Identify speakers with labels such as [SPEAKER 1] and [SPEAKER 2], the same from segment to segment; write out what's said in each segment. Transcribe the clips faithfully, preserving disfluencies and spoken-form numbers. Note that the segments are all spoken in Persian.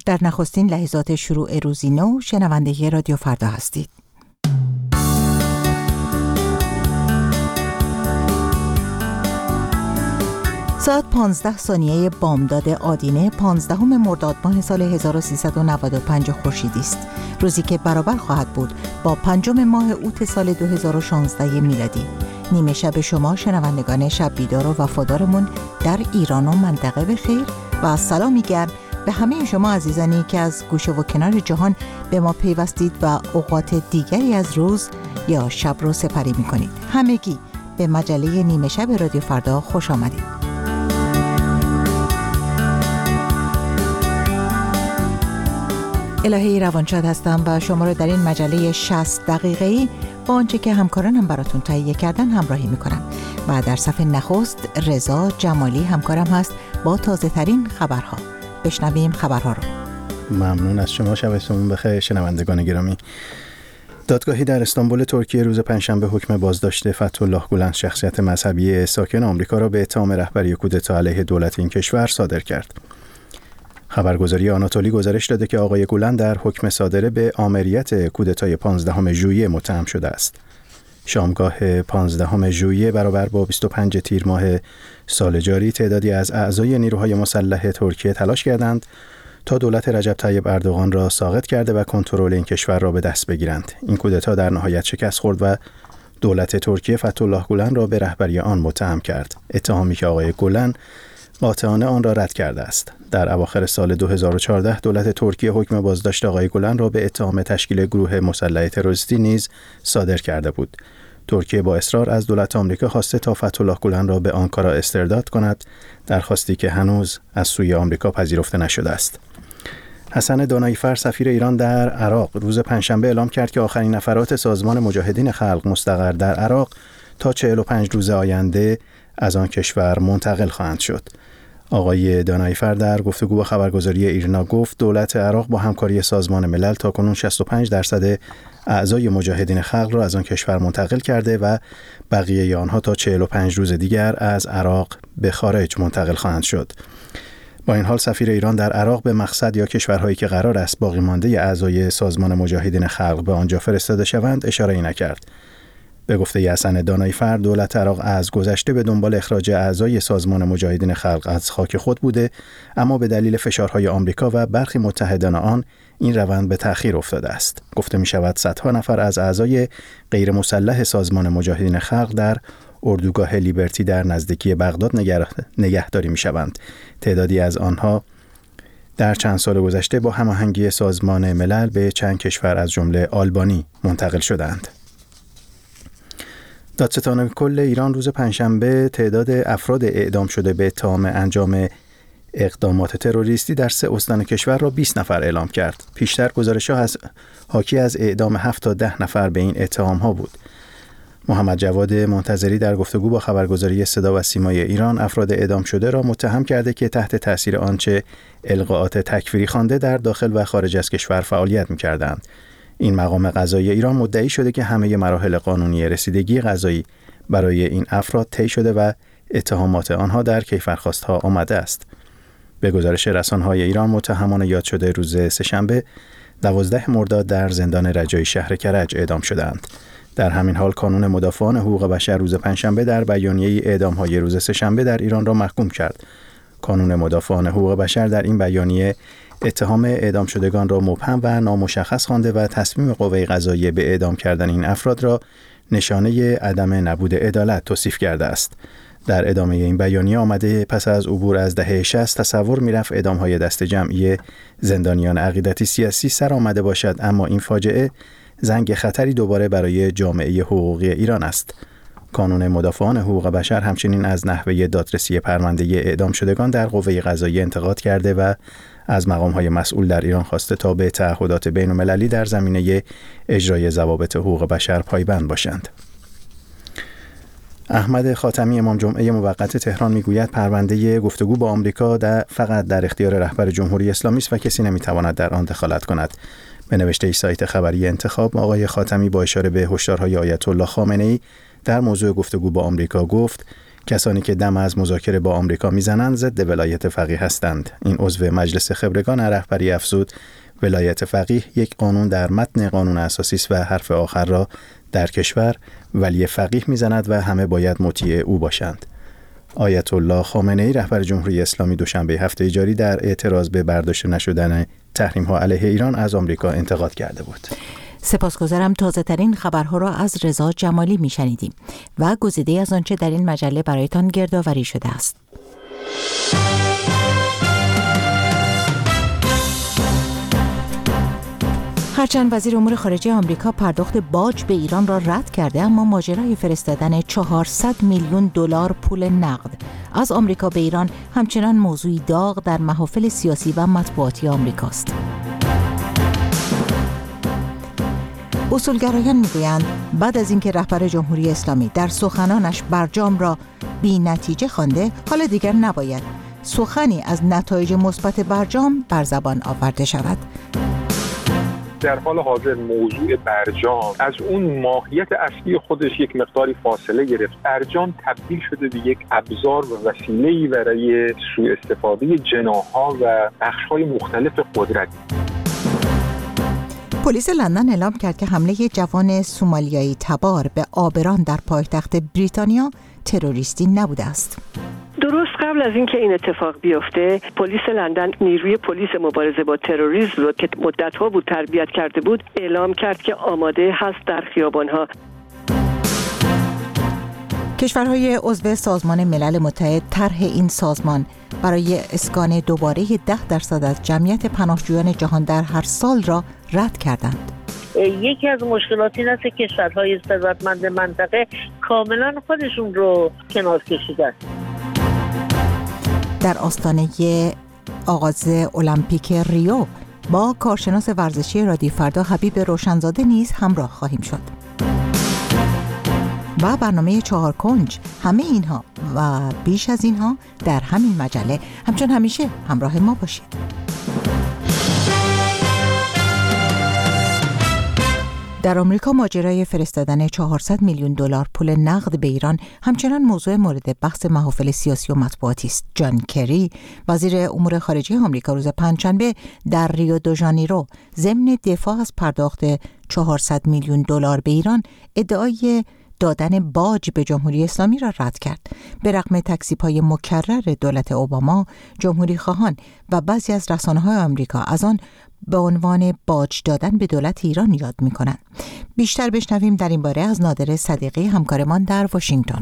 [SPEAKER 1] در نخستین لحظات شروع روزی نو شنونده رادیو فردا هستید. ساعت پانزده ثانیه بامداد آدینه پانزدهم مرداد ماه سال هزار و سیصد و نود و پنج خورشیدی است. روزی که برابر خواهد بود با پنجم ماه اوت سال دو هزار و شانزده میلادی. نیمه شب شما شنوندگان شب بیدار و وفادارمون در ایران و منطقه بخیر و سلامی گرم به همه شما عزیزانی که از گوشه و کنار جهان به ما پیوستید و اوقات دیگری از روز یا شب رو سپری می‌کنید. همگی به مجله نیمه شب رادیو فردا خوش آمدید. الهی روانشاد هستم و شما رو در این مجله شصت دقیقه‌ای با آنچه که همکارانم براتون تهیه کردن همراهی میکنم و در صفحه نخست رضا جمالی همکارم هست با تازه ترین خبرها. بشنویم خبرها رو.
[SPEAKER 2] ممنون از شما. شبتون بخیر شنوندگان گرامی. دادگاهی در استانبول ترکیه روز پنجشنبه حکم بازداشت فتح‌الله گولن شخصیت مذهبی ساکن آمریکا را به اتهام رهبری کودتا علیه دولت این کشور صادر کرد. خبرگزاری آناتولی گزارش داده که آقای گولن در حکم صادره به آمریت کودتای پانزدهم ژوئیه متهم شده است. شامگاه پانزدهم ژوئیه برابر با بیست و پنج تیر ماه سال جاری تعدادی از اعضای نیروهای مسلح ترکیه تلاش کردند تا دولت رجب طیب اردوغان را ساقط کرده و کنترل این کشور را به دست بگیرند. این کودتا در نهایت شکست خورد و دولت ترکیه فتح‌الله گولن را به رهبری آن متهم کرد. اتهامی که آقای گولن قاطعانه آن را رد کرده است. در اواخر سال دو هزار و چهارده دولت ترکیه حکم بازداشت آقای گولن را به اتهام تشکیل گروه مسلح تروریستی نیز صادر کرده بود. ترکیه با اصرار از دولت آمریکا خواسته تا فتح‌الله گولن را به آنکارا استرداد کند، درخواستی که هنوز از سوی آمریکا پذیرفته نشده است. حسن دانایی‌فر سفیر ایران در عراق روز پنجشنبه اعلام کرد که آخرین نفرات سازمان مجاهدین خلق مستقر در عراق تا چهل و پنج روز آینده از آن کشور منتقل خواهند شد. آقای دانایی‌فر در گفتگو با خبرگزاری ایرنا گفت دولت عراق با همکاری سازمان ملل تاکنون شصت و پنج درصد اعضای مجاهدین خلق را از آن کشور منتقل کرده و بقیه آنها تا چهل و پنج روز دیگر از عراق به خارج منتقل خواهند شد. با این حال سفیر ایران در عراق به مقصد یا کشورهایی که قرار است باقی مانده اعضای سازمان مجاهدین خلق به آنجا فرستاده شوند اشاره‌ای نکرد. به گفته حسن دانایی‌فر دولت عراق از گذشته به دنبال اخراج اعضای سازمان مجاهدین خلق از خاک خود بوده، اما به دلیل فشارهای آمریکا و برخی متحدان آن این روند به تأخیر افتاده است. گفته می شود صدها نفر از اعضای غیر مسلح سازمان مجاهدین خلق در اردوگاه لیبرتی در نزدیکی بغداد نگهداری می شوند. تعدادی از آنها در چند سال گذشته با هماهنگی سازمان ملل به چند کشور از جمله آلبانی منتقل شدند. دادستان کل ایران روز پنجشنبه تعداد افراد اعدام شده به اتهام انجام اقدامات تروریستی در سه استان کشور را بیست نفر اعلام کرد. پیشتر گزارش‌ها از حاکی از اعدام هفت تا ده نفر به این اتهام‌ها بود. محمد جواد منتظری در گفتگو با خبرگزاری صدا و سیمای ایران افراد اعدام شده را متهم کرده که تحت تأثیر آنچه القاءات تکفیری خوانده در داخل و خارج از کشور فعالیت می‌کردند. این مقام قضایی ایران مدعی شده که همه مراحل قانونی رسیدگی قضایی برای این افراد طی شده و اتهامات آنها در کیفرخواست‌ها آمده است. به گزارش رسانه‌های ایران متهمان یاد شده روز سه‌شنبه دوازده مرداد در زندان رجایی شهر کرج اعدام شدند. در همین حال کانون مدافعان حقوق بشر روز پنجشنبه در بیانیه اعدام‌های روز سه‌شنبه در ایران را محکوم کرد. کانون مدافعان حقوق بشر در این بیانیه اتهام اعدام شدگان را مبهم و نامشخص خوانده و تصمیم قوه قضاییه به اعدام کردن این افراد را نشانه عدم نبود عدالت توصیف کرده است. در ادامه این بیانیه آمده پس از عبور از دهه شصت تصور می‌رفت اعدام‌های دست جمعی زندانیان عقیدتی سیاسی سر آمده باشد، اما این فاجعه زنگ خطری دوباره برای جامعه حقوقی ایران است. کانون مدافعان حقوق بشر همچنین از نحوه دادرسی پرونده اعدام شدگان در قوه قضاییه انتقاد کرده و از مقام‌های مسئول در ایران خواسته تا به تعهدات بین‌المللی در زمینه اجرای ضوابط حقوق بشر پایبند باشند. احمد خاتمی امام جمعه موقت تهران میگوید پرونده گفتگو با آمریکا در فقط در اختیار رهبر جمهوری اسلامی است و کسی نمیتواند در آن دخالت کند. به نوشته سایت خبری انتخاب، آقای خاتمی با اشاره به هشدارهای آیت الله خامنه‌ای در موضوع گفتگو با آمریکا گفت کسانی که دم از مذاکره با آمریکا میزنند ضد ولایت فقیه هستند. این عضو مجلس خبرگان رهبری افزود ولایت فقیه یک قانون در متن قانون اساسی است و حرف آخر را در کشور ولی فقیه میزند و همه باید مطیع او باشند. آیت الله خامنه‌ای رهبر جمهوری اسلامی دوشنبه هفته جاری در اعتراض به برداشته نشدن تحریم‌ها علیه ایران از آمریکا انتقاد کرده بود.
[SPEAKER 1] سپاسگزارم. تازه ترین خبرها را از رضا جمالی میشنیدیم و گزیده از آنچه در این مجله برایتان گردآوری شده است. هرچند وزیر امور خارجه آمریکا پرداخت باج به ایران را رد کرده، اما ماجرای فرستادن چهارصد میلیون دلار پول نقد از آمریکا به ایران همچنان موضوعی داغ در محافل سیاسی و مطبوعاتی آمریکاست. اصولگرایان میگویند بعد از اینکه رهبر جمهوری اسلامی در سخنانش برجام را بی نتیجه خوانده، حالا دیگر نباید سخنی از نتایج مثبت برجام بر زبان آورده شود.
[SPEAKER 3] در حال حاضر موضوع برجام از اون ماهیت اصلی خودش یک مقداری فاصله گرفت. برجام تبدیل شده به یک ابزار و وسیله‌ای برای سوء استفاده جناح‌ها و بخش‌های مختلف قدرت.
[SPEAKER 1] پلیس لندن اعلام کرد که حمله جوان سومالیایی تبار به آبران در پایتخت بریتانیا تروریستی نبوده است.
[SPEAKER 4] درست قبل از اینکه این اتفاق بیفته، پلیس لندن نیروی پلیس مبارزه با تروریسم رو که مدت‌ها بود تربیت کرده بود اعلام کرد که آماده هست در خیابان‌ها.
[SPEAKER 1] کشورهای عضو سازمان ملل متحد طرح این سازمان برای اسکان دوباره ده درصد از جمعیت پناهجویان جهان در هر سال را رد کردند.
[SPEAKER 5] یکی از مشکلات این است که کشورهای ثروتمند منطقه کاملا خودشون رو کنار کشیدن.
[SPEAKER 1] در آستانه آغاز المپیک ریو با کارشناس ورزشی رادیو فردا حبیب روشنزاده نیز همراه خواهیم شد. و برنامه چهار کنج، همه اینها و بیش از اینها در همین مجله. همچون همیشه همراه ما باشید. در آمریکا ماجرای فرستادن چهارصد میلیون دلار پول نقد به ایران همچنان موضوع مورد بحث محافل سیاسی و مطبوعاتی است. جان کری وزیر امور خارجه آمریکا روز پنجشنبه در ریو دو ژانیرو ضمن دفاع از پرداخت چهارصد میلیون دلار به ایران ادعای دادن باج به جمهوری اسلامی را رد کرد. به رغم تکذیب‌های مکرر دولت اوباما، جمهوری خواهان و بعضی از رسانه‌های آمریکا از آن به عنوان باج دادن به دولت ایران یاد می‌کنند. بیشتر بشنویم در این باره از نادر صدیقی همکارمان در واشنگتن.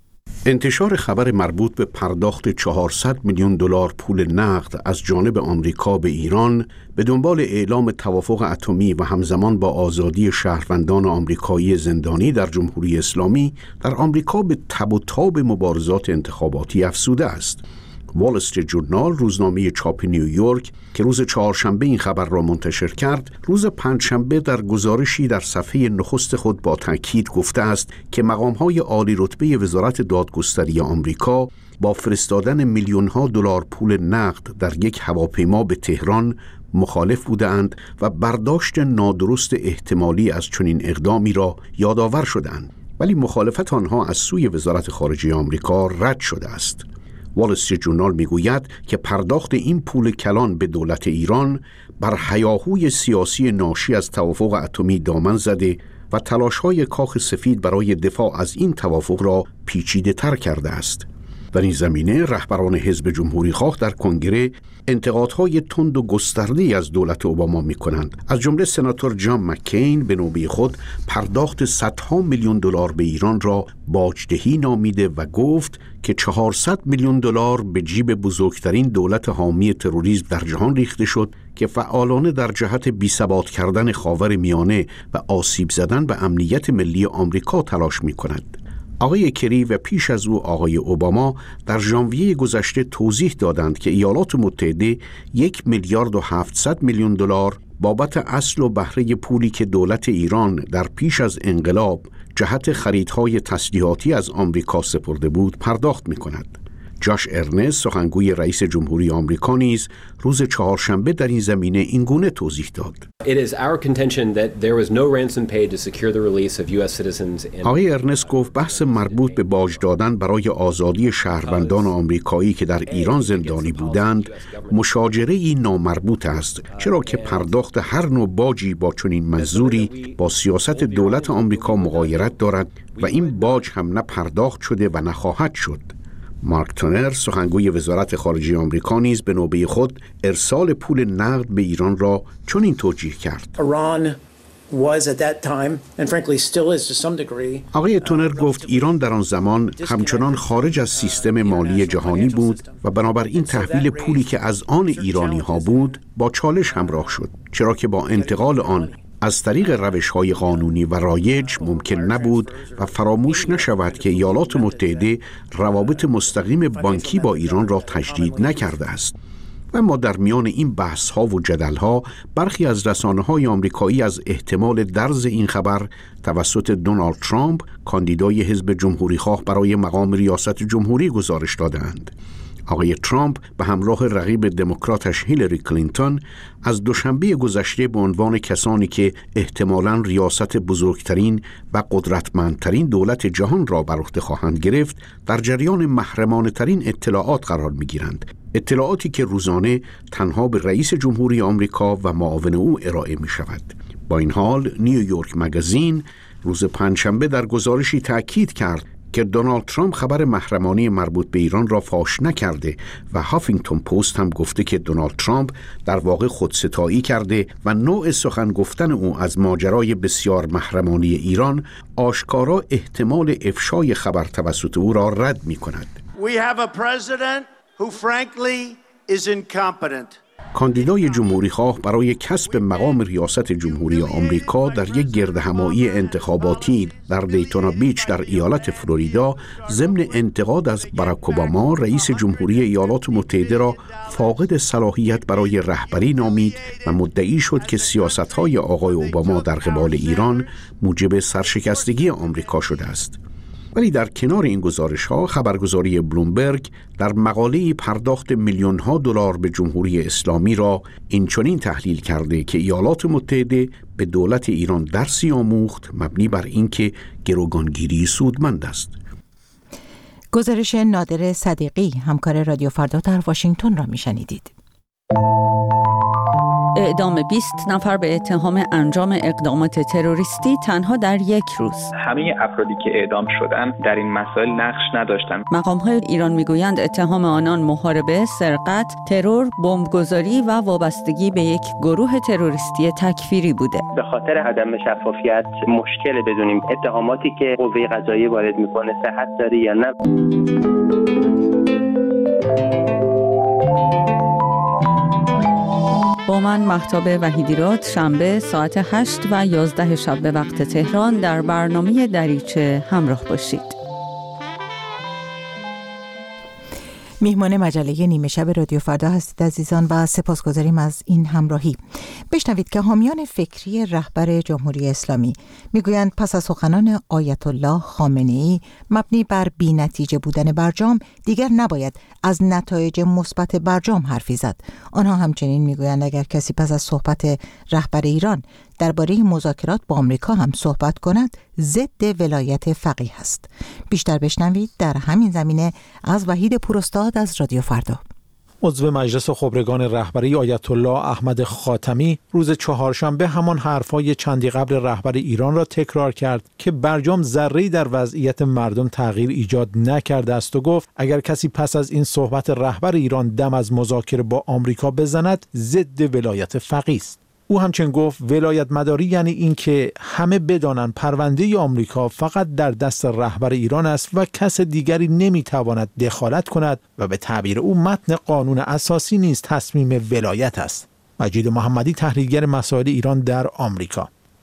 [SPEAKER 6] انتشار خبر مربوط به پرداخت چهارصد میلیون دلار پول نقد از جانب آمریکا به ایران به دنبال اعلام توافق اتمی و همزمان با آزادی شهروندان آمریکایی زندانی در جمهوری اسلامی در آمریکا به تب و تاب مبارزات انتخاباتی افزوده است. وال استریت جورنال، روزنامه چاپ نیویورک که روز چهارشنبه این خبر را منتشر کرد، روز پنجشنبه در گزارشی در صفحه نخست خود با تأکید گفته است که مقام‌های عالی رتبه وزارت دادگستری آمریکا با فرستادن میلیون‌ها دلار پول نقد در یک هواپیما به تهران مخالف بودند و برداشت نادرست احتمالی از چنین اقدامی را یادآور شدند، ولی مخالفت آنها از سوی وزارت خارجه آمریکا رد شده است. وال استریت جورنال میگوید که پرداخت این پول کلان به دولت ایران بر هیاهوی سیاسی ناشی از توافق اتمی دامن زده و تلاش‌های کاخ سفید برای دفاع از این توافق را پیچیده تر کرده است. در این زمینه رهبران حزب جمهوری خواه در کنگره انتقادهای تند و گسترده‌ای از دولت اوباما می‌کنند. از جمله سناتور جان مکین به نوبه خود پرداخت صدها میلیون دلار به ایران را باجدهی نامیده و گفت که چهارصد میلیون دلار به جیب بزرگترین دولت حامی تروریسم در جهان ریخته شد که فعالانه در جهت بی‌ثبات کردن خاور میانه و آسیب زدن به امنیت ملی آمریکا تلاش می‌کند. آقای کری و پیش از او آقای اوباما در ژانویه گذشته توضیح دادند که ایالات متحده یک میلیارد و هفتصد میلیون دلار بابت اصل و بهره پولی که دولت ایران در پیش از انقلاب جهت خریدهای تسلیحاتی از آمریکا سپرده بود پرداخت می کند. جاش ارنست سخنگوی رئیس جمهوری آمریکا نیز روز چهارشنبه در این زمینه این گونه توضیح داد. آقای ارنست گفت بحث مربوط به باج دادن برای آزادی شهروندان آمریکایی که در ایران زندانی بودند مشاجره‌ای نامربوط است، چرا که پرداخت هر نوع باجی با چنین منظوری با سیاست دولت آمریکا مغایرت دارد و این باج هم نه پرداخت شده و نخواهد شد. مارک تونر سخنگوی وزارت خارجه آمریکا نیز به نوبه خود ارسال پول نقد به ایران را چنین توجیه کرد. آقای تونر گفت ایران در آن زمان همچنان خارج از سیستم مالی جهانی بود و بنابراین تحویل پولی که از آن ایرانی ها بود با چالش همراه شد، چرا که با انتقال آن از طریق روش‌های قانونی و رایج ممکن نبود و فراموش نشود که ایالات متحده روابط مستقیم بانکی با ایران را تجدید نکرده است. و ما در میان این بحث‌ها و جدل‌ها برخی از رسانه‌های آمریکایی از احتمال درز این خبر توسط دونالد ترامپ کاندیدای حزب جمهوری‌خواه برای مقام ریاست جمهوری گزارش دادند. آقای ترامپ به همراه رقیب دموکراتش هیلاری کلینتون از دوشنبه گذشته به عنوان کسانی که احتمالاً ریاست بزرگترین و قدرتمندترین دولت جهان را بر عهده خواهند گرفت در جریان محرمانه‌ترین اطلاعات قرار می‌گیرند. اطلاعاتی که روزانه تنها به رئیس جمهوری آمریکا و معاون او ارائه می‌شود. با این حال نیویورک مگزین روز پنجشنبه در گزارشی تأکید کرد که دونالد ترامپ خبر محرمانه مربوط به ایران را فاش نکرده و هافینگتون پست هم گفته که دونالد ترامپ در واقع خودستایی کرده و نوع سخن گفتن او از ماجرای بسیار محرمانه ایران آشکارا احتمال افشای خبر توسط او را رد می کند. We have a president who frankly is incompetent. کاندیدای جمهوری‌خواه برای کسب مقام ریاست جمهوری آمریکا در یک گردهمایی انتخاباتی در دیتونا بیچ در ایالت فلوریدا ضمن انتقاد از باراک اوباما رئیس جمهوری ایالات متحده را فاقد صلاحیت برای رهبری نامید و مدعی شد که سیاست‌های آقای اوباما در قبال ایران موجب سرشکستگی آمریکا شده است. ولی در کنار این گزارش‌ها خبرگزاری بلومبرگ در مقاله‌ای پرداخت میلیون‌ها دلار به جمهوری اسلامی را اینچنین تحلیل کرده که ایالات متحده به دولت ایران درسی آموخت مبنی بر اینکه گروگانگیری سودمند است.
[SPEAKER 1] گزارش نادر صدیقی همکار رادیو فردا در واشنگتن را می‌شنیدید.
[SPEAKER 7] اعدام بیست نفر به اتهام انجام اقدامات تروریستی تنها در یک روز.
[SPEAKER 8] همه افرادی که اعدام شدند در این مسائل نقش نداشتند.
[SPEAKER 7] مقام‌های ایران میگویند اتهام آنان محاربه، سرقت، ترور، بمبگذاری و وابستگی به یک گروه تروریستی تکفیری بوده.
[SPEAKER 9] به خاطر عدم شفافیت مشکل بدونیم اتهاماتی که قوه قضاییه وارد میکنه صحت داره یا نه.
[SPEAKER 7] با من مهتاب وحیدیراد شنبه ساعت هشت و یازده شب به وقت تهران در برنامه دریچه همراه باشید.
[SPEAKER 1] میهمان مجله نیمه شب رادیو فردا هستید عزیزان و سپاسگزاریم از این همراهی. بشنوید که حامیان فکری رهبر جمهوری اسلامی میگویند پس از سخنان آیت الله خامنه‌ای مبنی بر بی‌نتیجه بودن برجام دیگر نباید از نتایج مثبت برجام حرفی زد. آنها همچنین میگویند اگر کسی پس از صحبت رهبر ایران درباره مذاکرات با آمریکا هم صحبت کند ضد ولایت فقیه است. بیشتر بشنوید در همین زمینه از وحید پوراستاد از رادیو فردا.
[SPEAKER 10] عضو مجلس خبرگان رهبری آیت الله احمد خاتمی روز چهارشنبه همان حرفای چندی قبل رهبر ایران را تکرار کرد که برجام ذره‌ای در وضعیت مردم تغییر ایجاد نکرده است و گفت اگر کسی پس از این صحبت رهبر ایران دم از مذاکره با آمریکا بزند ضد ولایت فقیه است. او همچنین گفت ولایت مداری یعنی این که همه بدانند پرونده آمریکا فقط در دست رهبر ایران است و کس دیگری نمیتواند دخالت کند و به تعبیر او متن قانون اساسی نیز تصمیم ولایت است. مجید محمدی تحلیلگر مسائل ایران در آمریکا: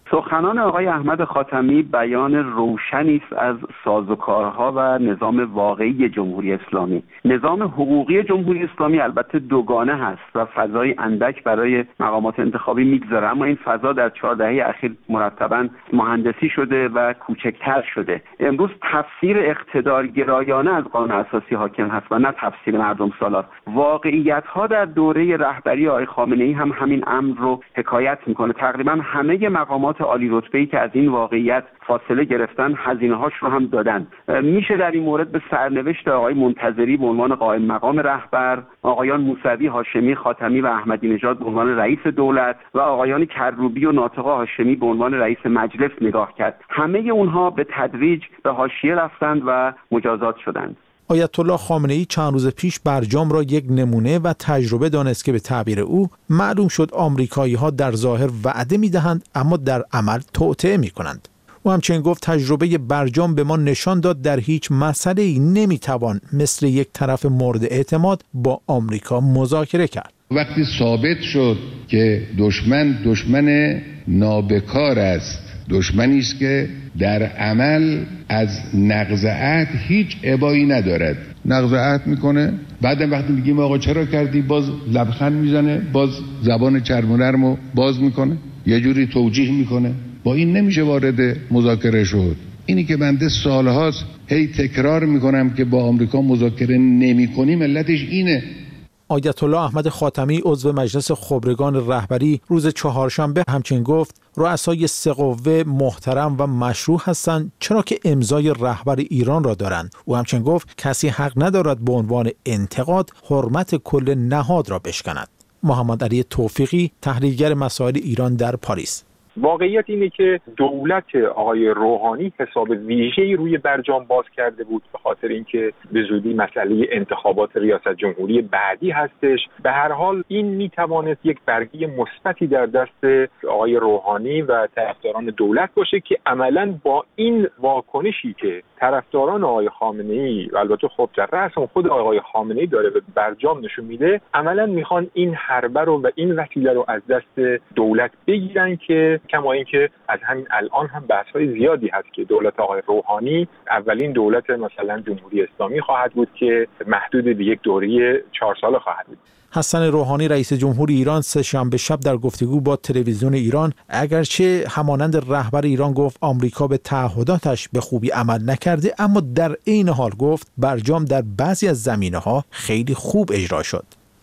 [SPEAKER 11] سخنان آقای احمد خاتمی بیان روشنی است از سازوکارها و نظام واقعی جمهوری اسلامی. نظام حقوقی جمهوری اسلامی البته دوگانه هست و فضای اندک برای مقامات انتخابی میگذاره، اما این فضا در چهار دهه اخیر مرتباً مهندسی شده و کوچکتر شده. امروز تفسیر اقتدارگرایانه از قانون اساسی حاکم هست و نه تفسیر مردم سالار. واقعیت‌ها در دوره رهبری آقای خامنه‌ای هم همین امر رو حکایت میکنه. تقریباً همه مقامات عالی رتبه‌ای که از این واقعیت فاصله گرفتن هزینه‌هاش رو هم دادن. میشه در این مورد به سرنوشت آقای منتظری به عنوان قائم مقام رهبر، آقایان موسوی، هاشمی، خاتمی و احمدی نژاد به عنوان رئیس دولت و آقایان کروبی و ناطقه هاشمی به عنوان رئیس مجلس نگاه کرد. همه اونها به تدریج به حاشیه رفتند و مجازات شدند.
[SPEAKER 10] آیت الله خامنه‌ای چند روز پیش برجام را یک نمونه و تجربه دانست که به تعبیر او معلوم شد آمریکایی‌ها در ظاهر وعده می‌دهند اما در عمل توطئه می‌کنند. او همچنین گفت تجربه برجام به ما نشان داد در هیچ مسئله‌ای نمی‌توان مثل یک طرف مورد اعتماد با آمریکا مذاکره کرد.
[SPEAKER 12] وقتی ثابت شد که دشمن دشمن نابکار است، دشمنی است که در عمل از نقض عهد هیچ ابایی ندارد، نقض عهد میکنه، بعدم وقتی میگیم آقا چرا کردی باز لبخند میزنه، باز زبان چرم و نرمو باز میکنه، یه جوری توجیه میکنه. با این نمیشه وارد مذاکره شد. اینی که بنده سالهاست هی تکرار میکنم که با آمریکا مذاکره نمیکنیم، علتش اینه.
[SPEAKER 10] آیت الله احمد خاتمی عضو مجلس خبرگان رهبری روز چهارشنبه همچنین گفت رؤسای سه قوه محترم و مشروع هستند چرا که امضای رهبر ایران را دارند. او همچنین گفت کسی حق ندارد به عنوان انتقاد حرمت کل نهاد را بشکند. محمد علی توفیقی، تحلیلگر مسائل ایران در پاریس:
[SPEAKER 3] واقعیت اینه که دولت آقای روحانی حساب ویژه‌ای روی برجام باز کرده بود به خاطر اینکه به زودی مسئله انتخابات ریاست جمهوری بعدی هستش. به هر حال این میتوانست یک برگی مثبتی در دست آقای روحانی و طرفداران دولت باشه که عملاً با این واکنشی که طرفداران آقای خامنه‌ای و البته خب در رأس خود آقای خامنه‌ای داره به برجام نشون میده، عملاً میخوان این حربه رو و این وسیله رو از دست دولت بگیرن که کما اینکه از همین الان هم بحث‌های زیادی هست که دولت آقای روحانی اولین دولت مثلا جمهوری اسلامی خواهد بود که محدود به یک دوره چهار ساله خواهد بود.
[SPEAKER 10] حسن روحانی رئیس جمهور ایران سه شنبه شب در گفتگو با تلویزیون ایران اگرچه همانند رهبر ایران گفت آمریکا به تعهداتش به خوبی عمل نکرده، اما در عین حال گفت برجام در بعضی از زمینه‌ها خیلی خوب اجرا شد.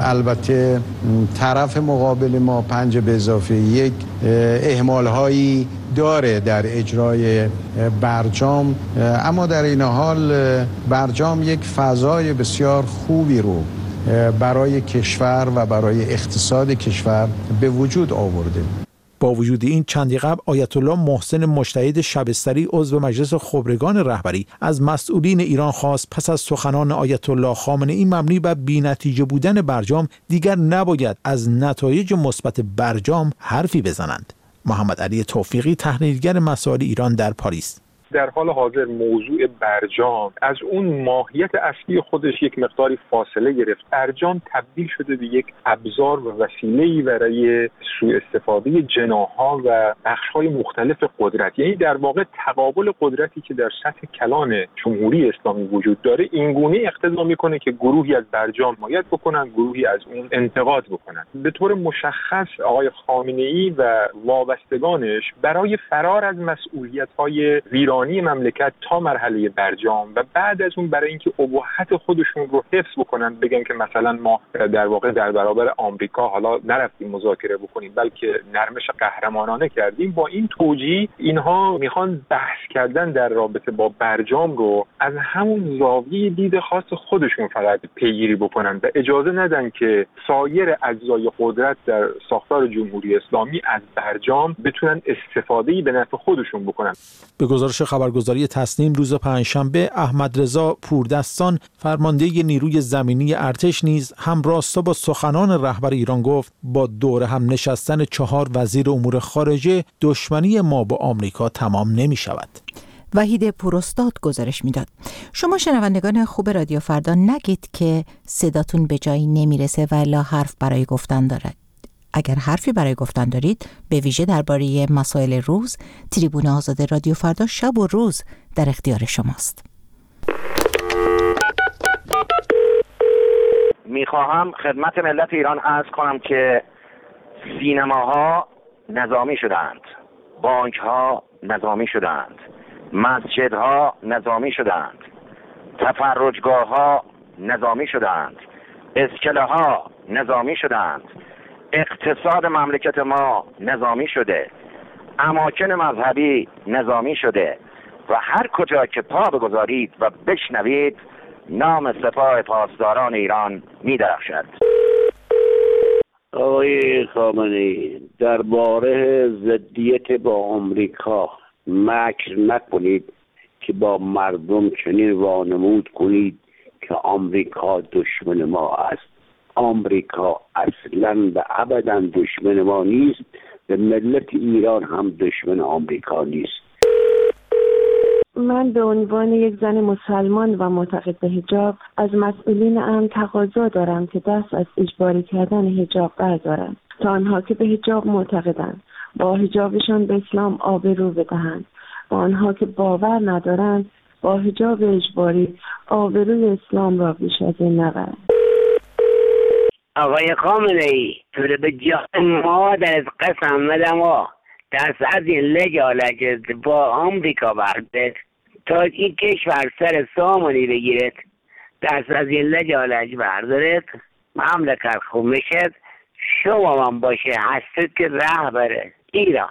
[SPEAKER 13] البته طرف مقابل ما پنج به اضافه یک اهمال‌هایی داره در اجرای برجام، اما در این حال برجام یک فضای بسیار خوبی رو برای کشور و برای اقتصاد کشور به وجود آورده.
[SPEAKER 10] با وجود این چندی قبل آیت الله محسن مجتهد شبستری عضو مجلس خبرگان رهبری از مسئولین ایران خواست پس از سخنان آیت الله خامنه‌ای مبنی بر بی‌نتیجه بودن برجام دیگر نباید از نتایج مثبت برجام حرفی بزنند. محمد علی توفیقی، تحلیلگر مسائل ایران در پاریس:
[SPEAKER 3] در حال حاضر موضوع برجام از اون ماهیت اصلی خودش یک مقداری فاصله گرفت. برجام تبدیل شده به یک ابزار و وسیله‌ای برای سوء استفاده جناح‌ها و بخش‌های مختلف قدرت، یعنی در واقع تقابل قدرتی که در سطح کلان جمهوری اسلامی وجود داره اینگونه اقتضا میکنه که گروهی از برجام حمایت بکنن، گروهی از اون انتقاد بکنن. به طور مشخص آقای خامنه‌ای و وابستگانش برای فرار از مسئولیت‌های ویرانی مملکت تا مرحله برجام و بعد از اون برای اینکه ابهت خودشون رو حفظ بکنن، بگن که مثلا ما در واقع در برابر آمریکا حالا نرفتیم مذاکره بکنیم بلکه نرمش قهرمانانه کردیم، با این توجیه اینها میخوان بحث کردن در رابطه با برجام رو از همون زاویه دید خاص خودشون فقط پیگیری بکنن و اجازه ندن که سایر اجزای قدرت در ساختار جمهوری اسلامی از برجام بتونن استفاده‌ای به نفع خودشون بکنن.
[SPEAKER 10] به گزارش خبرگزاری تسنیم روز پنجشنبه احمد رضا پوردستان فرمانده نیروی زمینی ارتش نیز هم راستا با سخنان رهبر ایران گفت با دور هم نشستن چهار وزیر امور خارجه دشمنی ما با آمریکا تمام نمی شود.
[SPEAKER 1] وحید پوراستاد گزارش میداد. شما شنوندگان خوب رادیو فردا نگید که صداتون به جایی نمیرسه و الا حرف برای گفتن دارد. اگر حرفی برای گفتن دارید، به ویژه درباره مسائل روز، تریبون آزاد رادیو فردا شب و روز در اختیار شماست.
[SPEAKER 14] میخواهم خدمت ملت ایران عرض کنم که سینماها نظامی شدند، بانکها نظامی شدند، مسجدها نظامی شدند، تفرجگاهها نظامی شدند، اسکله ها نظامی شدند، اقتصاد مملکت ما نظامی شده، اماکن مذهبی نظامی شده و هر کجا که پا بگذارید و بشنوید نام سپاه پاسداران ایران می درخشد.
[SPEAKER 15] آقای خامنه‌ای، درباره ضدیت با آمریکا مکر نکنید که با مردم چنین وانمود کنید که آمریکا دشمن ما است. آمریکا اصلا و ابدا دشمن ما نیست و ملت ایران هم دشمن آمریکا نیست.
[SPEAKER 16] من به عنوان یک زن مسلمان و معتقد به حجاب از مسئولین امن تقاضا دارم که دست از اجباری کردن حجاب بردارند تا آنها که به حجاب معتقدند با حجابشان به اسلام آبرو بدهند و آنها که باور ندارند با حجاب اجباری آبروی اسلام را بیش از این نبرند.
[SPEAKER 15] آقای خامنه‌ای، تو به جان ما در قسم مدم ها دست از این لجالت با آمریکا برده تا این کشور سر سامانی بگیرد، دست از این لجالت بردارد، مملکت خوب میشد، شما من باشه هستید که رهبر ایران.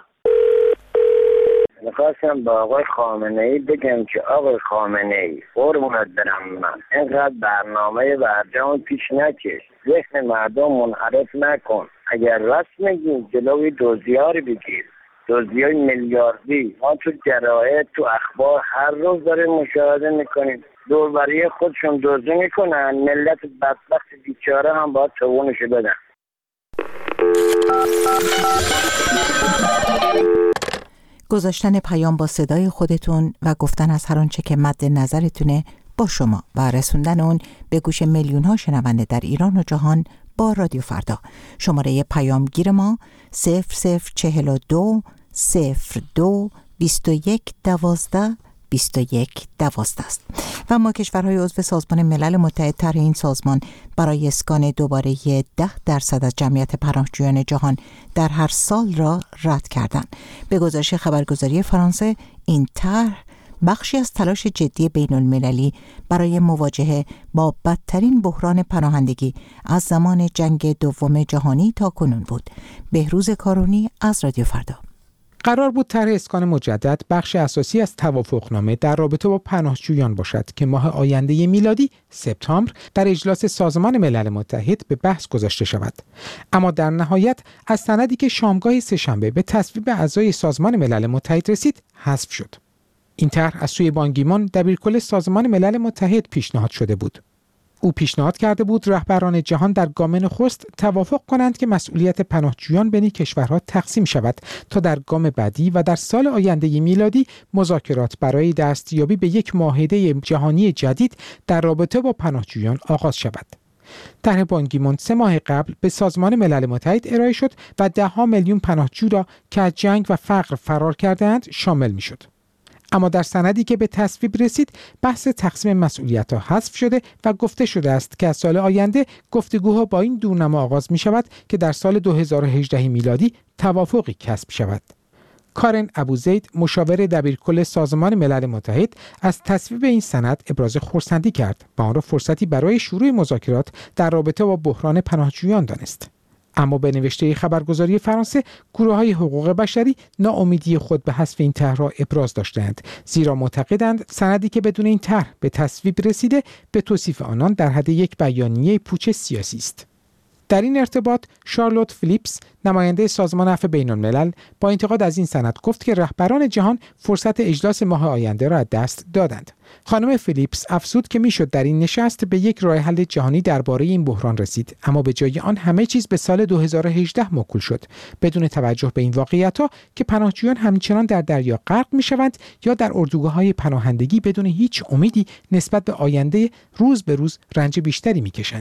[SPEAKER 17] میخواستم با آقای خامنه‌ای بگم که آقای خامنه‌ای فرمونت برم من اینقدر برنامه برجام پیش نکش، ذهن مردم منحرف نکن. اگر راست میگی جلوی دزدی‌ها رو بگیر، دزدی‌های میلیاردی. ما تو جراید تو اخبار هر روز داریم مشاهده میکنیم، دوربری خودشون دزدی میکنن، ملت بدبخت بیچاره هم باید توونشو بدن.
[SPEAKER 1] گذاشتن پیام با صدای خودتون و گفتن از هر آنچه که مد نظرتونه با شما و رسوندن اون به گوش میلیون ها شنونده در ایران و جهان با رادیو فردا. شماره پیامگیر ما صفر صفر چهل و دو صفر دو بیست و یک دوازده بیست و یک دوازده است و ما کشورهای عضو سازمان ملل متحد طرح این سازمان برای اسکان دوباره ده درصد از جمعیت پناهجویان جهان در هر سال را رد کردند. به گزارش خبرگزاری فرانسه، این طرح بخشی از تلاش جدی بین المللی برای مواجهه با بدترین بحران پناهندگی از زمان جنگ دوم جهانی تا کنون بود. بهروز کارونی از رادیو فردا.
[SPEAKER 18] قرار بود طرح اسکان مجدد بخش اساسی از توافقنامه در رابطه با پناهجویان باشد که ماه آینده میلادی سپتامبر در اجلاس سازمان ملل متحد به بحث گذاشته شود. اما در نهایت از سندی که شامگاه سه‌شنبه به تصویب اعضای سازمان ملل متحد رسید حذف شد. این طرح از سوی بان کی مون دبیرکل سازمان ملل متحد پیشنهاد شده بود. او پیشنهاد کرده بود رهبران جهان در گام نخست توافق کنند که مسئولیت پناهجویان بین کشورها تقسیم شود تا در گام بعدی و در سال آینده میلادی مذاکرات برای دستیابی به یک معاهده جهانی جدید در رابطه با پناهجویان آغاز شود. طرح بان کی مون سه ماه قبل به سازمان ملل متحد ارائه شد و ده ها میلیون پناهجو را که از جنگ و فقر فرار کرده‌اند شامل می‌شد. اما در سندی که به تصویب رسید بحث تقسیم مسئولیت‌ها حذف شده و گفته شده است که از سال آینده گفتگوها با این دورنما آغاز می شود که در سال دو هزار و هجده میلادی توافقی کسب شود. کارن ابوزید مشاور دبیرکل سازمان ملل متحد از تصویب این سند ابراز خرسندی کرد و آن را فرصتی برای شروع مذاکرات در رابطه با بحران پناهجویان دانست. اما به نوشته خبرگزاری فرانسه، گروه‌های حقوق بشری ناامیدی خود به حذف این طرح را ابراز داشتند، زیرا معتقدند سندی که بدون این طرح به تصویب رسیده به توصیف آنان در حد یک بیانیه پوچ سیاسی است. در این ارتباط شارلوت فیلیپس نماینده سازمان عفو بین‌الملل با انتقاد از این سند گفت که رهبران جهان فرصت اجلاس ماه آینده را از دست دادند. خانم فیلیپس افزود که میشد در این نشست به یک راه حل جهانی درباره این بحران رسید، اما به جای آن همه چیز به سال دو هزار و هجده موکول شد، بدون توجه به این واقعیت‌ها که پناهجویان همچنان در دریا غرق می‌شوند یا در اردوگاه‌های پناهندگی بدون هیچ امیدی نسبت به آینده روز به روز رنج بیشتری می‌کشند.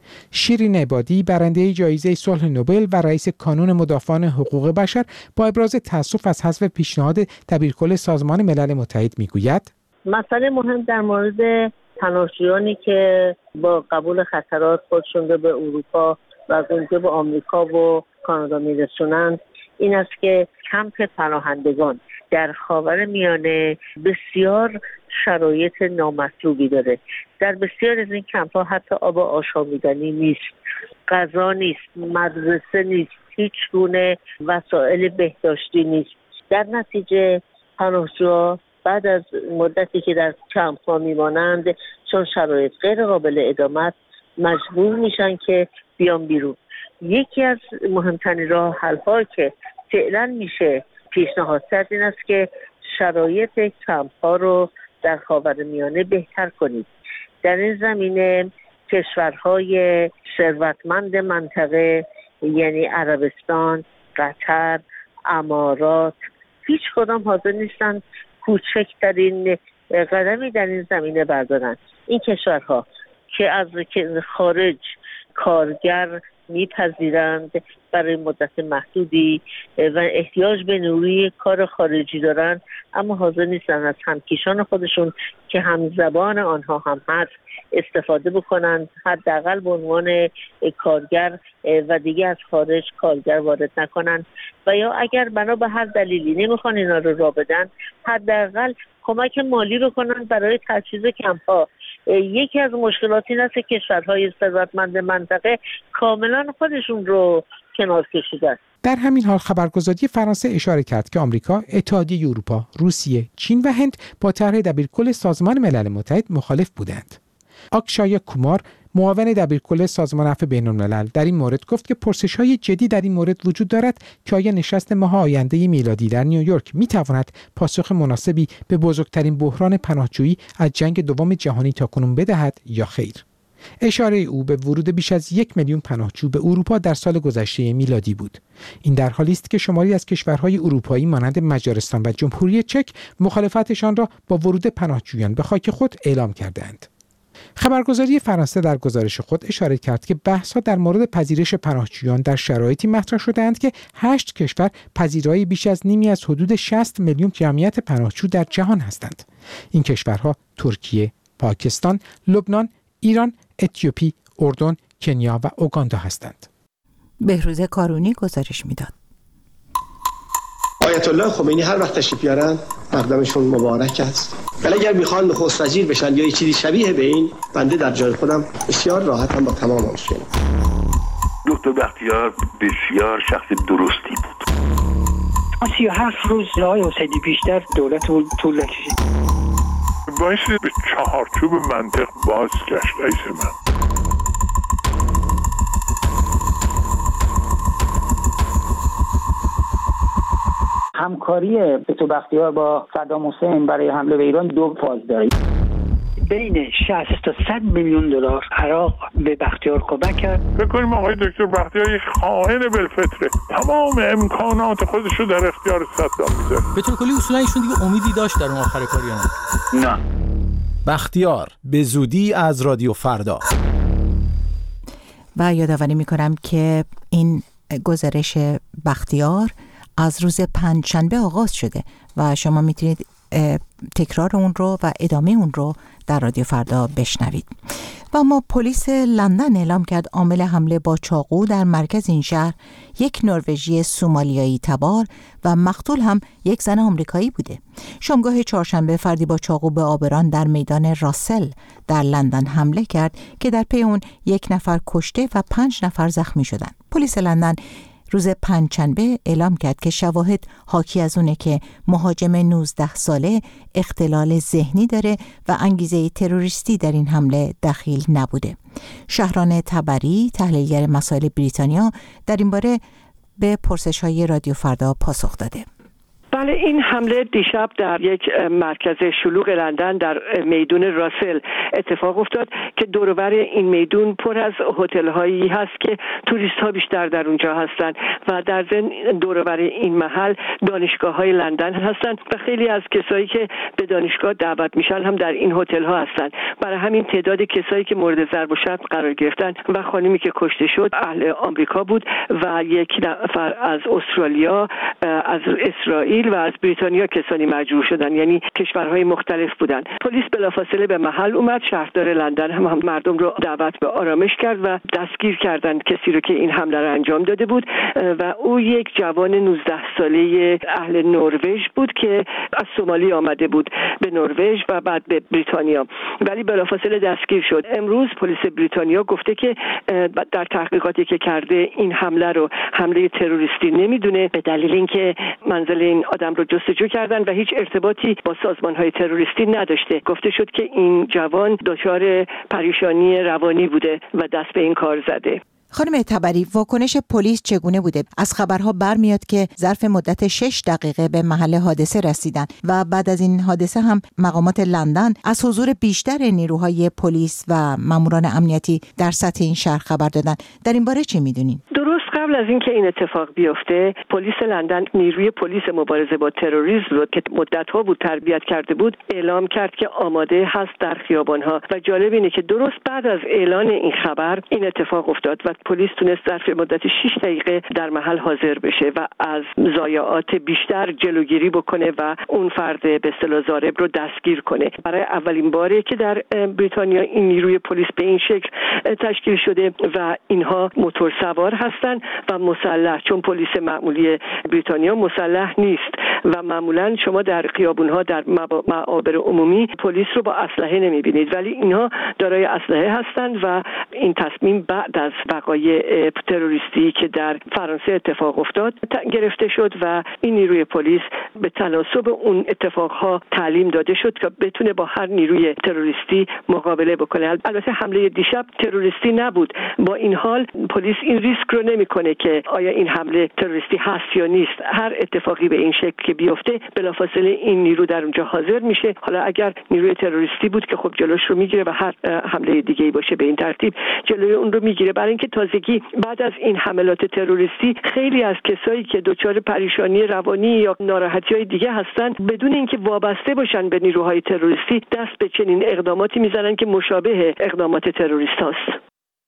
[SPEAKER 18] شیرین عبادی برنده جایزه صلح نوبل و رئیس کانون مدافعان حقوق بشر با ابراز تأسف از حذف پیشنهاد دبیرکل سازمان ملل متحد میگوید
[SPEAKER 5] مسئله مهم در مورد پناهجویانی که با قبول خطرات خودشون رو به اروپا و از اونجا به آمریکا و کانادا میرسونند این است که کمپ پناهندگان در خاورمیانه بسیار شرایط نامطلوبی داره. در بسیار از این کمپ ها حتی آب آشامیدنی نیست، غذا نیست، مدرسه نیست، هیچ گونه وسایل بهداشتی نیست. در نتیجه پناهجوها بعد از مدتی که در کمپ ها میمانند چون شرایط غیر قابل ادامت مجبور میشن که بیان بیرون. یکی از مهمترین راه حل ها که فعلا میشه پیشنهاد کرد این است که شرایط کمپ ها رو در خاورمیانه بهتر کنید. در این زمینه کشورهای ثروتمند منطقه یعنی عربستان، قطر، امارات هیچ کدام حاضر نیستند کوچکترین قدمی در این زمینه بردارند. این کشورها که از خارج کارگر میپذیرند برای مدت محدودی و احتیاج به نیروی کار خارجی دارند اما حاضر نیستند از همکیشان خودشون که هم زبان آنها هم هست استفاده بکنند، حداقل به عنوان کارگر و دیگه از خارج کارگر وارد نکنند و یا اگر بنا به هر دلیلی نمیخوان اینا رو راه بدن حداقل کمک مالی رو کنند برای تجهیز کمپ‌ها. یکی از مشکلات این است که کشورهای ثروتمند منطقه کاملا خودشون رو کنار کشیدن.
[SPEAKER 18] در همین حال خبرگزاری فرانسه اشاره کرد که آمریکا، اتحادیه اروپا، روسیه، چین و هند با طرح دبیرکل سازمان ملل متحد مخالف بودند. آکشای کومار، معاون دبیرکل سازمان عفو بین‌الملل در این مورد گفت که پرسش‌های جدی در این مورد وجود دارد که آیا نشست ماه آینده میلادی در نیویورک می‌تواند پاسخ مناسبی به بزرگترین بحران پناهجویی از جنگ دوم جهانی تاکنون بدهد یا خیر. اشاره او به ورود بیش از یک میلیون پناهجو به اروپا در سال گذشته میلادی بود. این در حالی است که شماری از کشورهای اروپایی مانند مجارستان و جمهوری چک مخالفتشان را با ورود پناهجویان به خاک خود اعلام کردند. خبرگزاری فرانسه در گزارش خود اشاره کرد که بحث‌ها در مورد پذیرش پناهجویان در شرایطی مطرح شده‌اند که هشت کشور پذیرای بیش از نیمی از حدود شصت میلیون جمعیت پناهجو در جهان هستند. این کشورها ترکیه، پاکستان، لبنان، ایران، اتیوپی، اردن، کنیا و اوگاندا هستند.
[SPEAKER 1] بهروز کارونی گزارش میداد.
[SPEAKER 19] آیت الله خمینی هر وقت تشریف بیارن مقدمشون مبارک است. ولی اگر میخوان نخست وزیر بشن یا چیزی شبیه به این، بنده در جای خودم بسیار راحتم با تمام مشکل.
[SPEAKER 20] دکتر بختیار بسیار شخص درستی بود.
[SPEAKER 21] سی و هفت روز آقای حسینی بیشتر دولت طول نکشید.
[SPEAKER 22] باعث به چهارچوب منطق باز گشت رئیس من.
[SPEAKER 21] همکاری دکتر بختیار با صدام حسین برای حمله به ایران دو فاز داره. بین شصت تا صد میلیون دلار عراق به بختیار کمک کرد.
[SPEAKER 22] فکر کنیم آقای دکتر بختیار یک خائن بالفطره، تمام امکانات خودش رو در اختیار صدام میذاره.
[SPEAKER 23] به طور کلی اصولا ایشون دیگه امیدی داشت در اون آخر کاری نه.
[SPEAKER 22] نه.
[SPEAKER 10] بختیار به زودی از رادیو فردا.
[SPEAKER 1] و یادآوری میکنم که این گزارش بختیار از روز پنجشنبه آغاز شده و شما میتونید تکرار اون رو و ادامه اون رو در رادیو فردا بشنوید. و اما پلیس لندن اعلام کرد عامل حمله با چاقو در مرکز این شهر یک نروژی سومالیایی تبار و مقتول هم یک زن آمریکایی بوده. شامگاه چهارشنبه فردی با چاقو به آبران در میدان راسل در لندن حمله کرد که در پی اون یک نفر کشته و پنج نفر زخمی شدند. پلیس لندن روز پنجشنبه اعلام کرد که شواهد حاکی از اونه که مهاجم نوزده ساله اختلال ذهنی داره و انگیزه تروریستی در این حمله دخیل نبوده. شهران تبری، تحلیلگر مسائل بریتانیا، در این باره به پرسش‌های رادیو فردا پاسخ داده.
[SPEAKER 24] بله
[SPEAKER 2] بله، این حمله دیشب در یک مرکز شلوغ لندن در میدون راسل اتفاق افتاد که دور و بر این میدون پر از هتل‌هایی هست که توریست‌ها بیشتر در اونجا هستند و در ضمن دور و بر این محل دانشگاه‌های لندن هستند و خیلی از کسایی که به دانشگاه دعوت میشن هم در این هتل‌ها هستند. برای همین تعداد کسایی که مورد ضرب و شتم قرار گرفتن و خانمی که کشته شد اهل آمریکا بود و یک نفر از استرالیا، از اسرائیل و از بریتانیا کسانی مجروح شدن، یعنی کشورهای مختلف بودن. پلیس بلافاصله به محل اومد، شهردار لندن هم, هم مردم رو دعوت به آرامش کرد و دستگیر کردند کسی رو که این حمله رو انجام داده بود و او یک جوان نوزده ساله اهل نروژ بود که از سومالی آمده بود به نروژ و بعد به بریتانیا، ولی بلافاصله دستگیر شد. امروز پلیس بریتانیا گفته که در تحقیقاتی که کرده این حمله رو حمله تروریستی نمیدونه، به دلیل اینکه منزل این آدم رو جستجو کردن و هیچ ارتباطی با سازمان‌های تروریستی نداشته. گفته شد که این جوان دچار پریشانی روانی بوده و دست به این کار زده.
[SPEAKER 1] خانم تبری، واکنش پلیس چگونه بوده؟ از خبرها برمیاد که ظرف مدت شش دقیقه به محل حادثه رسیدن و بعد از این حادثه هم مقامات لندن از حضور بیشتر نیروهای پلیس و ماموران امنیتی در سطح این شهر خبر دادن. در این باره چه میدونین؟
[SPEAKER 2] درست قبل از اینکه این اتفاق بیفته، پلیس لندن نیروی پلیس مبارزه با تروریسم رو که مدت‌ها بود تربیت کرده بود اعلام کرد که آماده هست در خیابان‌ها و جالب اینه که درست بعد از اعلان این خبر این اتفاق افتاد و پلیس تونست ظرف مدت شش دقیقه در محل حاضر بشه و از ضایعات بیشتر جلوگیری بکنه و اون فرد به اصطلاح ضارب رو دستگیر کنه. برای اولین باره که در بریتانیا این نیروی پلیس به این شکل تشکیل شده و اینها موتور سوار هستن و مسلح، چون پلیس معمولی بریتانیا مسلح نیست و معمولا شما در خیابون‌ها در معابر عمومی پلیس رو با اسلحه نمی‌بینید، ولی اینها دارای اسلحه هستند و این تصمیم بعد از وقایع تروریستی که در فرانسه اتفاق افتاد گرفته شد و این نیروی پلیس به تناسب اون اتفاقها تعلیم داده شد که بتونه با هر نیروی تروریستی مقابله بکنه. البته حمله دیشب تروریستی نبود، با این حال پلیس این ریسک رو نمی‌کنه که آیا این حمله تروریستی هست یا نیست. هر اتفاقی به این شکل که بیفته بلافاصله این نیرو در اونجا حاضر میشه. حالا اگر نیروی تروریستی بود که خب جلوش رو میگیره و هر حمله دیگه‌ای باشه به این ترتیب جلوی اون رو میگیره. برای اینکه تازگی بعد از این حملات تروریستی خیلی از کسایی که دچار پریشانی روانی یا ناراحتی‌های دیگه هستن بدون اینکه وابسته باشن به نیروهای تروریستی دست به چنین اقداماتی میزنن که مشابه اقدامات تروریست هست.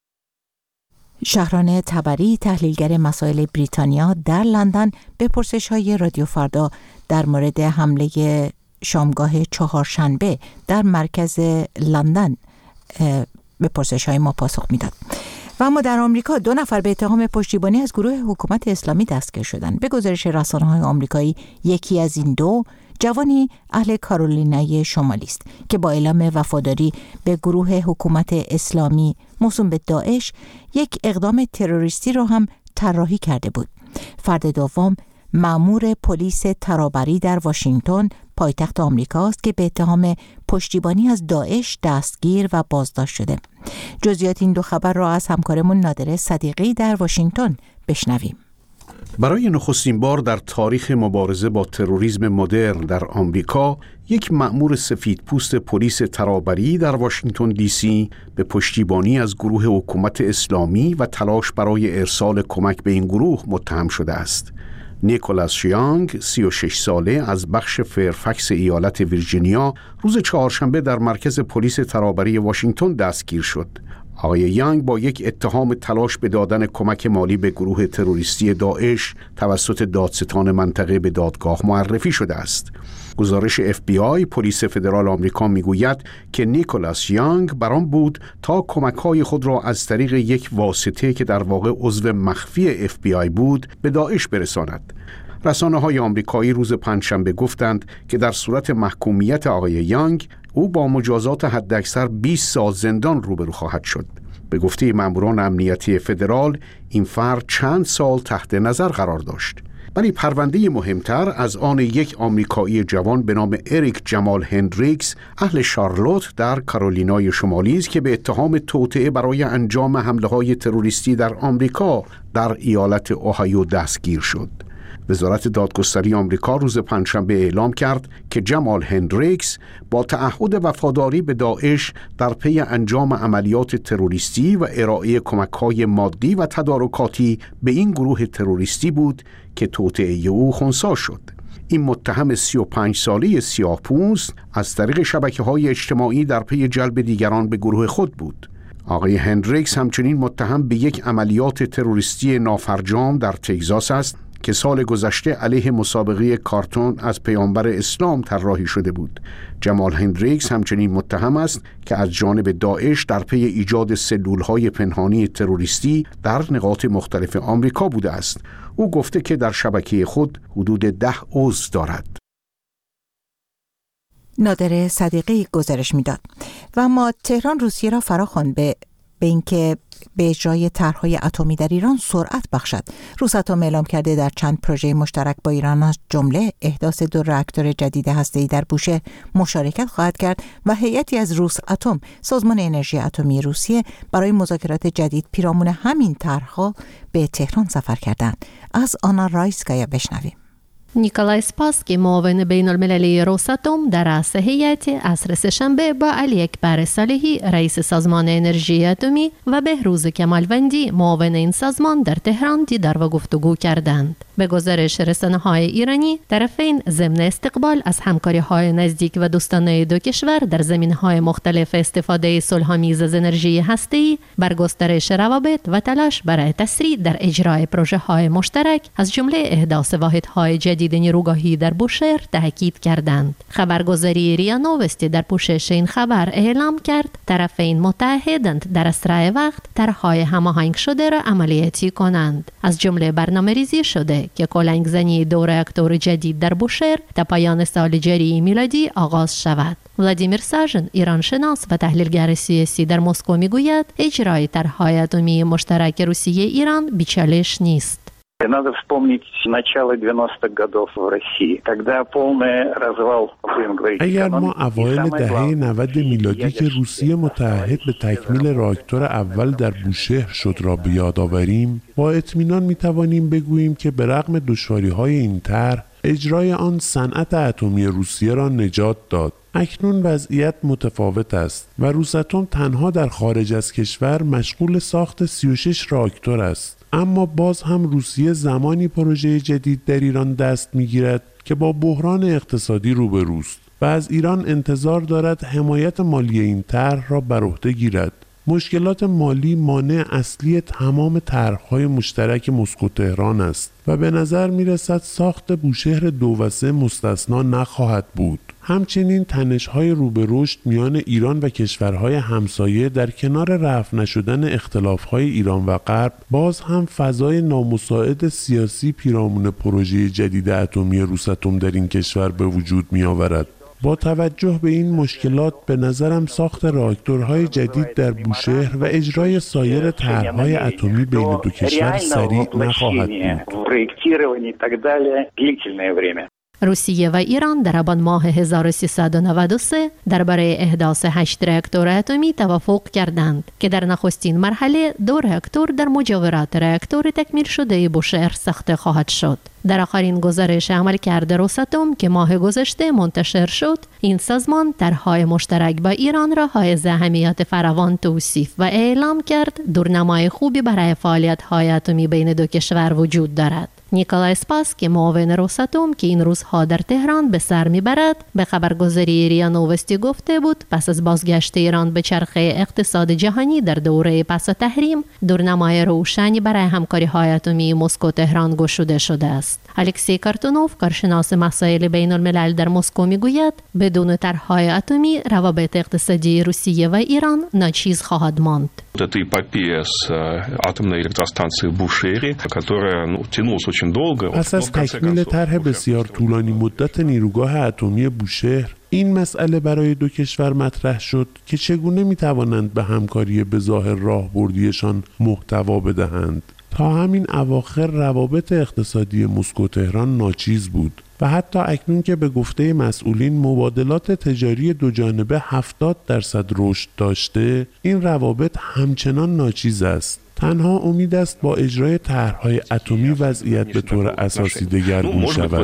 [SPEAKER 1] شهران تبری، تحلیلگر مسائل بریتانیا در لندن، به پرسش‌های رادیو فردا در مورد حمله شامگاه چهارشنبه در مرکز لندن به پرسش‌های ما پاسخ میداد. و اما در آمریکا دو نفر به اتهام پشتیبانی از گروه حکومت اسلامی دستگیر شدند. به گزارش رسانه‌های آمریکایی یکی از این دو جوانی اهل کارولینای شمالی است که با اعلام وفاداری به گروه حکومت اسلامی موسوم به داعش یک اقدام تروریستی را هم طراحی کرده بود. فرد دوم مأمور پلیس ترابری در واشنگتن پایتخت آمریکاست که به اتهام پشتیبانی از داعش دستگیر و بازداشت شده. جزئیات این دو خبر را از همکارمون نادره صدیقی در واشنگتن بشنویم.
[SPEAKER 4] برای نخستین بار در تاریخ مبارزه با تروریسم مدرن در آمریکا، یک مأمور سفیدپوست پلیس ترابری در واشنگتن دی سی به پشتیبانی از گروه حکومت اسلامی و تلاش برای ارسال کمک به این گروه متهم شده است. نیکولاس یانگ، سی و شش ساله، از بخش فرفکس ایالت ویرجینیا، روز چهارشنبه در مرکز پلیس ترابری واشنگتن دستگیر شد. آقای یانگ با یک اتهام تلاش به دادن کمک مالی به گروه تروریستی داعش توسط دادستان منطقه به دادگاه معرفی شده است. گزارش اف بی آی، پلیس فدرال آمریکا، میگوید که نیکولاس یانگ بران بود تا کمک‌های خود را از طریق یک واسطه که در واقع عضو مخفی اف بی آی بود به داعش برساند. رسانه‌های آمریکایی روز پنجشنبه گفتند که در صورت محکومیت آقای یانگ او با مجازات حداکثر بیست سال زندان روبرو خواهد شد. به گفته ماموران امنیتی فدرال این فرد چند سال تحت نظر قرار داشت. ولی پرونده مهمتر از آن یک آمریکایی جوان به نام اریک جمال هندریکس اهل شارلوت در کارولینای شمالی است که به اتهام توطئه برای انجام حمله‌های تروریستی در آمریکا در ایالت اوهایو دستگیر شد. وزارت دادگستری آمریکا روز پنجشنبه اعلام کرد که جمال هندریکس با تعهد وفاداری به داعش در پی انجام عملیات تروریستی و ارائه کمک‌های مادی و تدارکاتی به این گروه تروریستی بود که توطئه او خنثی شد. این متهم سی و پنج ساله سیاه‌پوست از طریق شبکه‌های اجتماعی در پی جلب دیگران به گروه خود بود. آقای هندریکس همچنین متهم به یک عملیات تروریستی نافرجام در تگزاس است که سال گذشته علیه مسابقه کارتون از پیامبر اسلام طراحی شده بود. جمال هندریکس همچنین متهم است که از جانب داعش در پی ایجاد سلول‌های پنهانی تروریستی در نقاط مختلف آمریکا بوده است. او گفته که در شبکه خود حدود ده عضو دارد.
[SPEAKER 1] نادر صدیقی گزارش میداد. و اما تهران روسیه را فراخواند به به اینکه به اجرای طرح‌های اتمی در ایران سرعت بخشد. روساتوم اعلام کرده در چند پروژه مشترک با ایران از جمله احداث دو راکتور جدید هسته‌ای در بوشهر مشارکت خواهد کرد و هیئتی از روساتوم، سازمان انرژی اتمی روسیه، برای مذاکرات جدید پیرامون همین طرح‌ها به تهران سفر کردند. از آنا رایسکایا بشنویم.
[SPEAKER 6] نیکولای سپاسکی، معاون بین المللی روساتوم، در رأس هیئت عصر سه‌شنبه با علی اکبر صالحی، رئیس سازمان انرژی اتمی، و بهروز کمالوندی، معاون این سازمان، در تهران دیدار و گفتگو کردند. به گزارش رسانه‌های ایرانی، طرفین ضمن استقبال از همکاری‌های نزدیک و دوستانه دو کشور در زمینه‌های مختلف استفاده صلح‌آمیز از انرژی هسته‌ای، بر گسترش روابط و تلاش برای تسریع در اجرای پروژه‌های مشترک از جمله احداث واحدهای جدید نیروگاهی در بوشهر تاکید کردند. خبرگزاری ریا نووستی در پوشش این خبر اعلام کرد طرفین متعهدند در اسرع وقت طرح‌های هماهنگ شده را عملیاتی کنند. از جمله برنامه‌ریزی شده که کلنگزنی دو راکتور جدید در بوشهر تا پایان سال جاری میلادی آغاز شود. ولادیمیر ساژن، ایرانشناس و تحلیلگر سیاسی در مسکو، میگوید اجرای طرح‌های اتمی مشترک روسیه ایران بی‌چالش نیست.
[SPEAKER 21] Надо вспомнить начало девяностых годов в России, когда полный развал, будем говорить,
[SPEAKER 8] اگر ما اوایل دهه نود میلادی که روسیه متعهد به تکمیل راکتور اول در بوشهر شد را به یاد آوریم، با اطمینان میتوانیم بگوییم که به رغم دشواری‌های این طرح، اجرای آن صنعت اتمی روسیه را نجات داد. اکنون وضعیت متفاوت است و روساتوم تنها در خارج از کشور مشغول ساخت سی و شش راکتور است. اما باز هم روسیه زمانی پروژه جدید در ایران دست می‌گیرد که با بحران اقتصادی روبروست و از ایران انتظار دارد حمایت مالی این طرح را بر عهده گیرد. مشکلات مالی مانع اصلی تمام طرح‌های مشترک مسکو تهران است و به نظر می‌رسد ساخت بوشهر دو و سه مستثنا نخواهد بود. همچنین تنش‌های رو به رشد میان ایران و کشورهای همسایه در کنار رفع نشدن اختلاف‌های ایران و غرب باز هم فضای نامساعد سیاسی پیرامون پروژه جدید اتمی روساتوم در این کشور به وجود می‌آورد. با توجه به این مشکلات به نظرم ساخت راکتورهای جدید در بوشهر و اجرای سایر طرح‌های اتمی بین دو کشور سریع نخواهد بود.
[SPEAKER 6] روسیه و ایران در آبان ماه هزار و سیصد و نود و سه درباره احداث هشت راکتور اتمی توافق کردند که در نخستین مرحله دو راکتور در مجاورت راکتور تکمیل شده بوشهر ساخته خواهد شد. در آخرین گزارش عملکرد روساتوم که ماه گذشته منتشر شد، این سازمان طرح‌های مشترک با ایران را حائز اهمیت فراوان توصیف و اعلام کرد دورنمای خوبی برای فعالیت‌های اتمی بین دو کشور وجود دارد. نیکولای سپاسکی، معاون روساتوم که این روزها در تهران به سر میبرد، به خبرگزاری ریا نووستی گفته بود پس از بازگشت ایران به چرخه اقتصاد جهانی در دوره پس از تحریم، دورنمای روشنی برای همکاری‌های اتمی مسکو تهران گشوده شده است. الکسی کارتونوف، کارشناس مسائل بین الملل در مسکو، میگوید بدون طرح‌های اتمی روابط اقتصادی روسیه و ایران ناچیز خواهد ماند.
[SPEAKER 9] Это эпопея с атомной электростанцией в Бушере, которая ну, тянулась очень долго.
[SPEAKER 8] پس از تکمیل طرح بسیار طولانی مدت نیروگاه اتمی بوشهر، این مسئله برای دو کشور مطرح شد که چگونه می‌توانند به همکاری به ظاهر راهبردیشان محتوا بدهند. تا همین اواخر روابط اقتصادی مسکو تهران ناچیز بود و حتی اکنون که به گفته مسئولین مبادلات تجاری دو جانبه هفتاد درصد رشد داشته، این روابط همچنان ناچیز است. تنها امید است با اجرای طرح‌های اتمی وضعیت به طور اساسی دگرگون شود.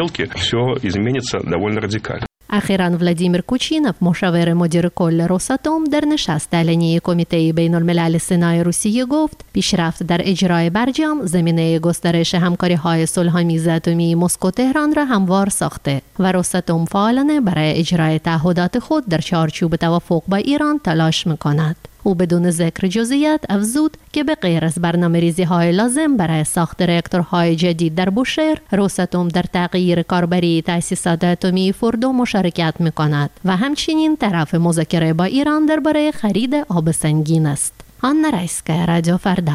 [SPEAKER 6] اخیراً ولادیمیر کوچینوف مشاور مدیر کل روساتوم در نشست علنی کمیته بین الملل سنای روسیه گفت پیشرفت در اجرای برجام زمینه گسترش همکاری‌های صلح‌آمیز اتمی مسکو تهران را هموار ساخته و روساتوم فعالانه برای اجرای تعهدات خود در چارچوب توافق با ایران تلاش می‌کند. او بدون ذکر جزئیات افزود که به غیر از برنامه‌ریزی‌های لازم برای ساخت راکتورهای جدید در بوشهر، روساتوم در تغییر کاربری تأسیسات اتمی فوردو مشارکت می‌کند و همچنین طرف مذاکره با ایران درباره خرید آب سنگین است. آنا رایسکا، رادیو فردا.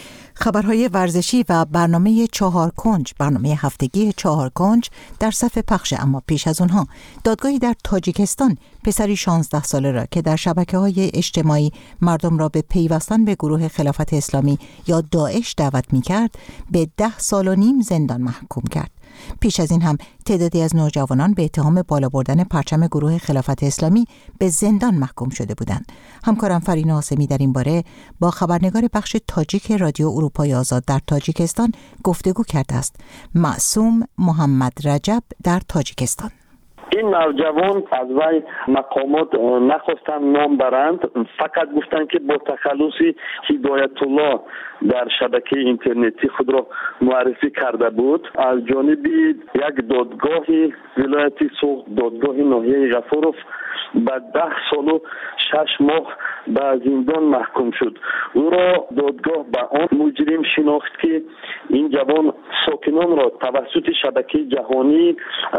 [SPEAKER 1] خبرهای ورزشی و برنامه چهار کنج، برنامه هفتگی چهار کنج در صف پخش. اما پیش از اونها دادگاهی در تاجیکستان پسری شانزده ساله را که در شبکه‌های اجتماعی مردم را به پیوستن به گروه خلافت اسلامی یا داعش دعوت می‌کرد به ده سال و نیم زندان محکوم کرد. پیش از این هم تعدادی از نوجوانان به اتهام بالا بردن پرچم گروه خلافت اسلامی به زندان محکوم شده بودند. همکارم فرین آسمی در این باره با خبرنگار بخش تاجیک رادیو اروپای آزاد در تاجیکستان گفتگو کرده است. معصوم محمد رجب در تاجیکستان.
[SPEAKER 7] این نوجوان از وی مقامات نخواستن نام برند، فقط گفتن که با تخلص هدایت الله در شبکه اینترنتی خود را معرفی کرده بود. از جانب یک دادگاه ولایت سوخت، دادگاه ناحیه غفورов به ده سال و شش ماه به زندان محکوم شد. او را دادگاه به آن مجرم شناخت که این جوان ساکنان را توسط شبکه جهانی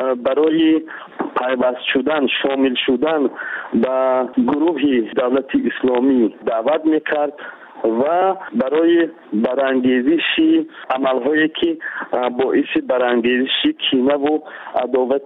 [SPEAKER 7] برای پیوست شدن، شامل شدن به گروه دولت اسلامی دعوت میکرد و برای برانگیزش عملهایی که باعث برانگیزش کینه و عداوت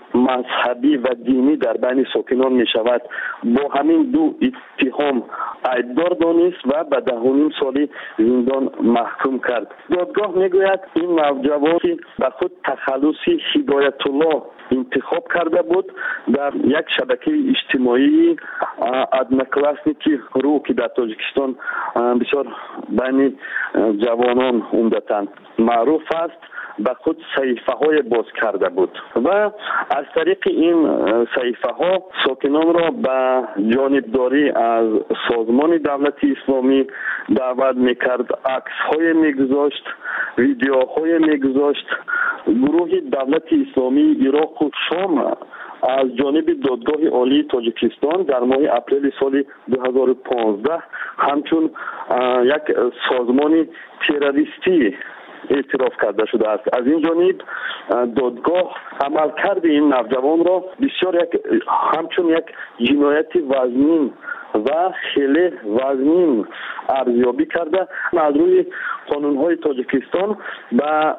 [SPEAKER 7] مذهبی و دینی در بین ساکنان می شود. با همین دو اتهام ایدار دانست و به ده و نیم سال زندان محکوم کرد. دادگاه می گوید این نوجوان که به خود تخلص هدایت الله انتخاب کرده بود در یک شبکه اجتماعی ادناکلاسنیکی رو که در تاجیکستان بسیار بین جوانان عمدتاً معروف است، به خود صحیفه های باز کرده بود و از طریق این صحیفه ها ساکنان را به جانبداری از سازمان دولت اسلامی دعوت میکرد، عکس های میگذاشت، ویدیوهای میگذاشت. گروه دولت اسلامی عراق و شام از جانب دادگاه عالی تاجیکستان در ماه اپریل سال دو هزار و پانزده همچون یک سازمان تروریستی اعتراف کرده شده است. از این جانب دادگاه عملکرد این نوجوان را بسیار یک همچون یک جنایت وزنین و خیلی وزنین ارزیابی کرده. از روی قانون‌های تاجیکستان به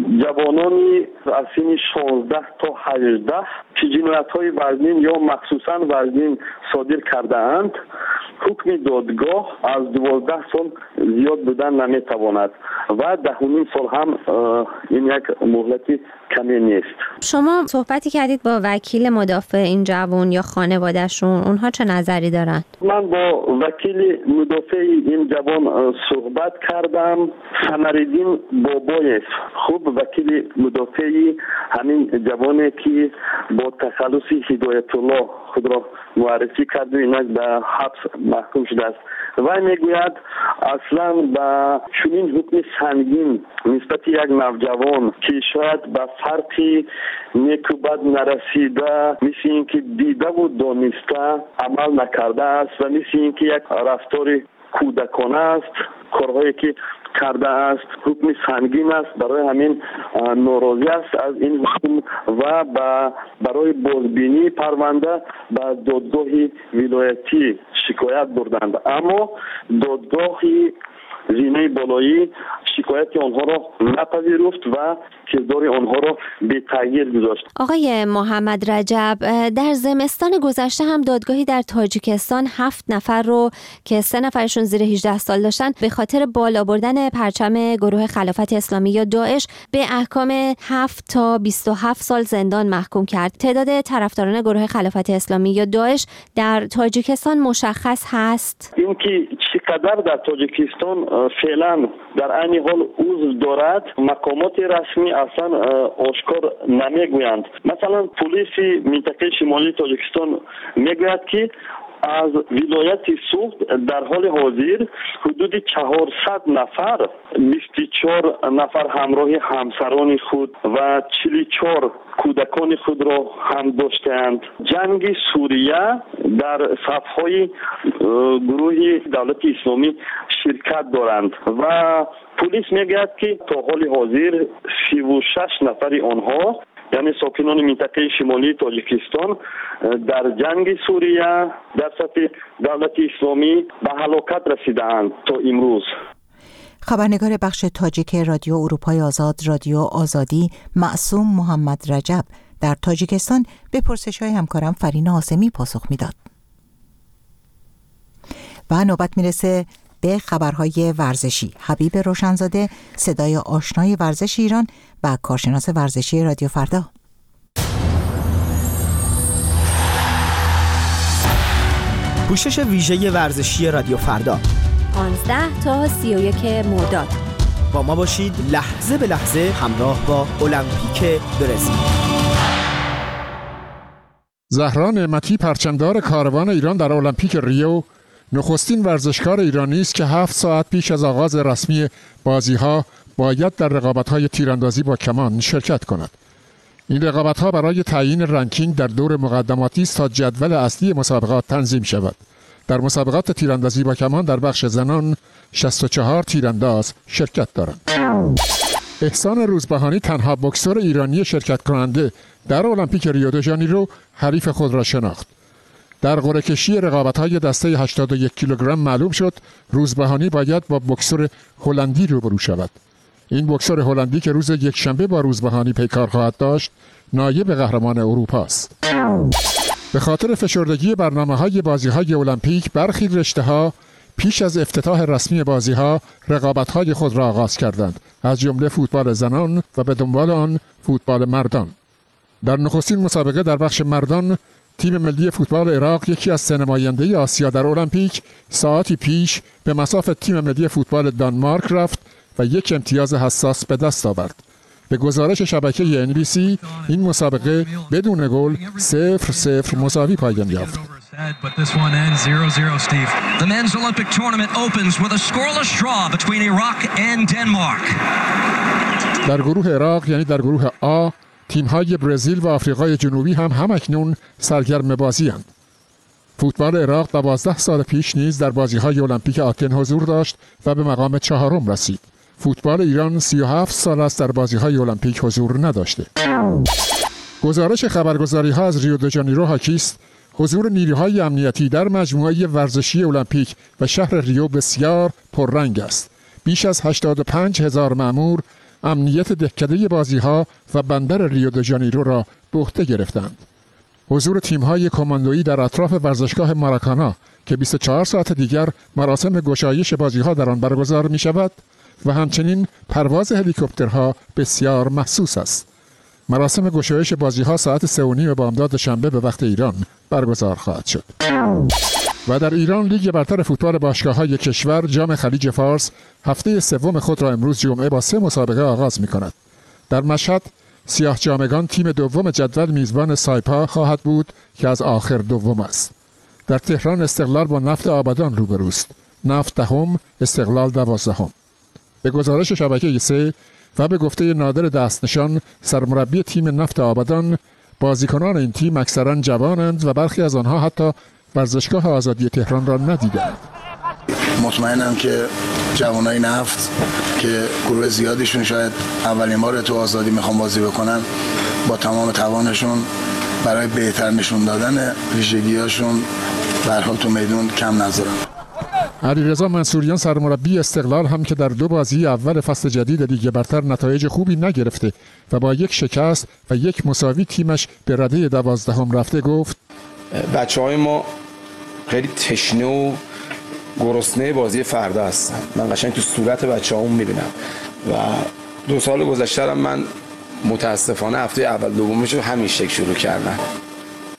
[SPEAKER 7] جوانانی از سن شانزده تا هجده که جنایت‌های وزنین یا مخصوصاً وزنین صادر کرده اند حکم دادگاه از دوازده سال زیاد بودن نمیتواند و ده و نیم سال هم این یک مهلتی کمی نیست.
[SPEAKER 11] شما صحبتی کردید با وکیل مدافع این جوان یا خانوادهشون، اونها چه نظری دارند؟
[SPEAKER 7] من با وکیل مدافع این جوان صحبت کردم. سمرالدین بابایف، خوب وکیل مدافعی همین جوانی که با تخلص هدایت الله خود را معرفی کرد و اینک به حبس محکوم شده است. و میگوید اصلا به چنین حکم سنگین نسبت یک نوجوان که شاید به فرقی نیک و بد نرسیده، مثل اینکه دیده و دانسته عمل نکرده است و مثل اینکه یک رفتار کودکانه است، کارهایی که کرده است حکم سنگین است. برای همین ناراضی است از این حکم و برای بازبینی پرونده به دادگاه ولایتی شکایت بردند، اما دادگاه زینه بالایی شکایت آنها را نپذیرفت و کردار آنها را به تغییر گذاشت.
[SPEAKER 11] آقای محمد رجب، در زمستان گذشته هم دادگاهی در تاجیکستان هفت نفر رو که سه نفرشون زیر هجده سال داشتن به خاطر بالا بردن پرچم گروه خلافت اسلامی یا داعش به احکام هفت تا بیست و هفت سال زندان محکوم کرد. تعداد طرفداران گروه خلافت اسلامی یا داعش در تاجیکستان مشخص هست؟
[SPEAKER 7] اینکه چقدر در تاجیکستان فعلا در این حال عضو دارد مقامات رسمی اصلا آشکار نمیگویند. مثلا پلیس منطقه شمالی تاجیکستان میگوید که از ولایت سوخت در حال حاضر حدود چهارصد نفر بیست و چهار نفر همراه همسران خود و چهل و چهار کودکان خود را هم داشتند. جنگ سوریه در صفهای گروه دولت اسلامی شرکت دارند و پلیس میگوید که تا حال حاضر سی و شش نفر آنها یعنی ساکنان منطقه شمالی تاجیکستان در جنگ سوریه در سطح دولت اسلامی به هلاکت رسیدند تا امروز.
[SPEAKER 1] خبرنگار بخش تاجیک رادیو اروپای آزاد رادیو آزادی معصوم محمد رجب در تاجیکستان به پرسش‌های همکارم فرین حاسمی پاسخ میداد. و نوبت میرسه به خبرهای ورزشی. حبیب روشنزاده، صدای آشنای ورزش ایران و کارشناس ورزشی رادیو فردا.
[SPEAKER 3] پوشش ویژه ورزشی رادیو فردا
[SPEAKER 11] پانزده تا سی و یک مرداد.
[SPEAKER 3] با ما باشید لحظه به لحظه همراه با المپیک برزیل.
[SPEAKER 12] زهرا نعمتی پرچمدار کاروان ایران در المپیک ریو نخستین ورزشکار ایرانی است که هفت ساعت پیش از آغاز رسمی بازی‌ها باید در رقابت‌های تیراندازی با کمان شرکت کند. این رقابت‌ها برای تعیین رنکینگ در دور مقدماتی است تا جدول اصلی مسابقات تنظیم شود. در مسابقات تیراندازی با کمان در بخش زنان شصت و چهار تیرانداز شرکت دارند. احسان روزبهانی تنها بوکسور ایرانی شرکت کننده در المپیک ریو د ژانیرو حریف خود را شناخت. در قرعه کشی رقابت‌های دسته هشتاد و یک کیلوگرم معلوم شد روزبهانی باید با بوکسور هلندی روبرو شود. این بوکسور هلندی که روز یکشنبه با روزبهانی پیکار خواهد داشت نایب قهرمان اروپا است. به خاطر فشردگی برنامه‌های بازی‌های المپیک برخی رشته‌ها پیش از افتتاح رسمی بازی‌ها رقابت‌های خود را آغاز کردند، از جمله فوتبال زنان و به دنبال آن فوتبال مردان. در نخستین مسابقه در بخش مردان تیم ملی فوتبال عراق یکی از سه نماینده آسیا در المپیک ساعتی پیش به مصاف تیم ملی فوتبال دانمارک رفت و یک امتیاز حساس به دست آورد. به گزارش شبکه ان بی سی این مسابقه بدون گل صفر صفر مساوی پایان یافت.
[SPEAKER 13] But this one ends zero zero, Steve. The men's Olympic tournament opens with a scoreless draw between Iraq and Denmark.
[SPEAKER 12] در گروه عراق یعنی در گروه آ تیم‌های برزیل و آفریقای جنوبی هم همکنون سرگرم بازی‌اند. فوتبال عراق دوازده سال پیش نیز در بازی‌های المپیک آتن حضور داشت و به مقام چهارم رسید. فوتبال ایران سی و هفت سال است در بازی‌های المپیک حضور نداشته. گزارش خبرگزاری‌ها از ریو د ژانیرو حاکی است حضور نیروهای امنیتی در مجموعه ورزشی المپیک و شهر ریو بسیار پررنگ است. بیش از هشتاد و پنج هزار مأمور امنیت دهکده بازی‌ها و بندر ریو د ژانیرو را به عهده گرفتند. حضور تیم‌های کماندویی در اطراف ورزشگاه ماراکانا که بیست و چهار ساعت دیگر مراسم گشایش بازی‌ها در آن برگزار می‌شود و همچنین پرواز هلیکوپترها بسیار محسوس است. مراسم گشایش بازی‌ها ساعت سه و نیم بامداد شنبه به وقت ایران برگزار خواهد شد. و در ایران لیگ برتر فوتبال باشگاه‌های کشور جام خلیج فارس هفته سوم خود را امروز جمعه با سه مسابقه آغاز می‌کند. در مشهد سیاه جامگان تیم دوم جدول میزبان سایپا خواهد بود که از آخر دوم است. در تهران استقلال با نفت آبادان روبروست. نفت دهم، استقلال دوازدهم. به گزارش شبکه سه و به گفته نادر دستنشان سرمربی تیم نفت آبادان بازیکنان این تیم اکثرا جوانند و برخی از آنها حتی ورزشگاه آزادی تهران را ندیدند.
[SPEAKER 24] مطمئنم که جوانای نفت که گروه زیادیشون شاید اولین بار تو آزادی میخوان بازی بکنن با تمام توانشون برای بهتر نشون دادن ویژگی‌هاشون به هر حال تو میدون کم نذارن.
[SPEAKER 12] علیرضا منصوریان سرمربی استقلال هم که در دو بازی اول فصل جدید لیگ برتر نتایج خوبی نگرفته و با یک شکست و یک مساوی تیمش به رده دوازدهم رفته گفت
[SPEAKER 25] بچه‌های ما خیلی تشنه و گرسنه بازی فردا هستن. من قشنگ تو صورت بچه‌هام میبینم و دو سال گذشته من متاسفانه هفته اول دومش رو همین شکل شروع کردم.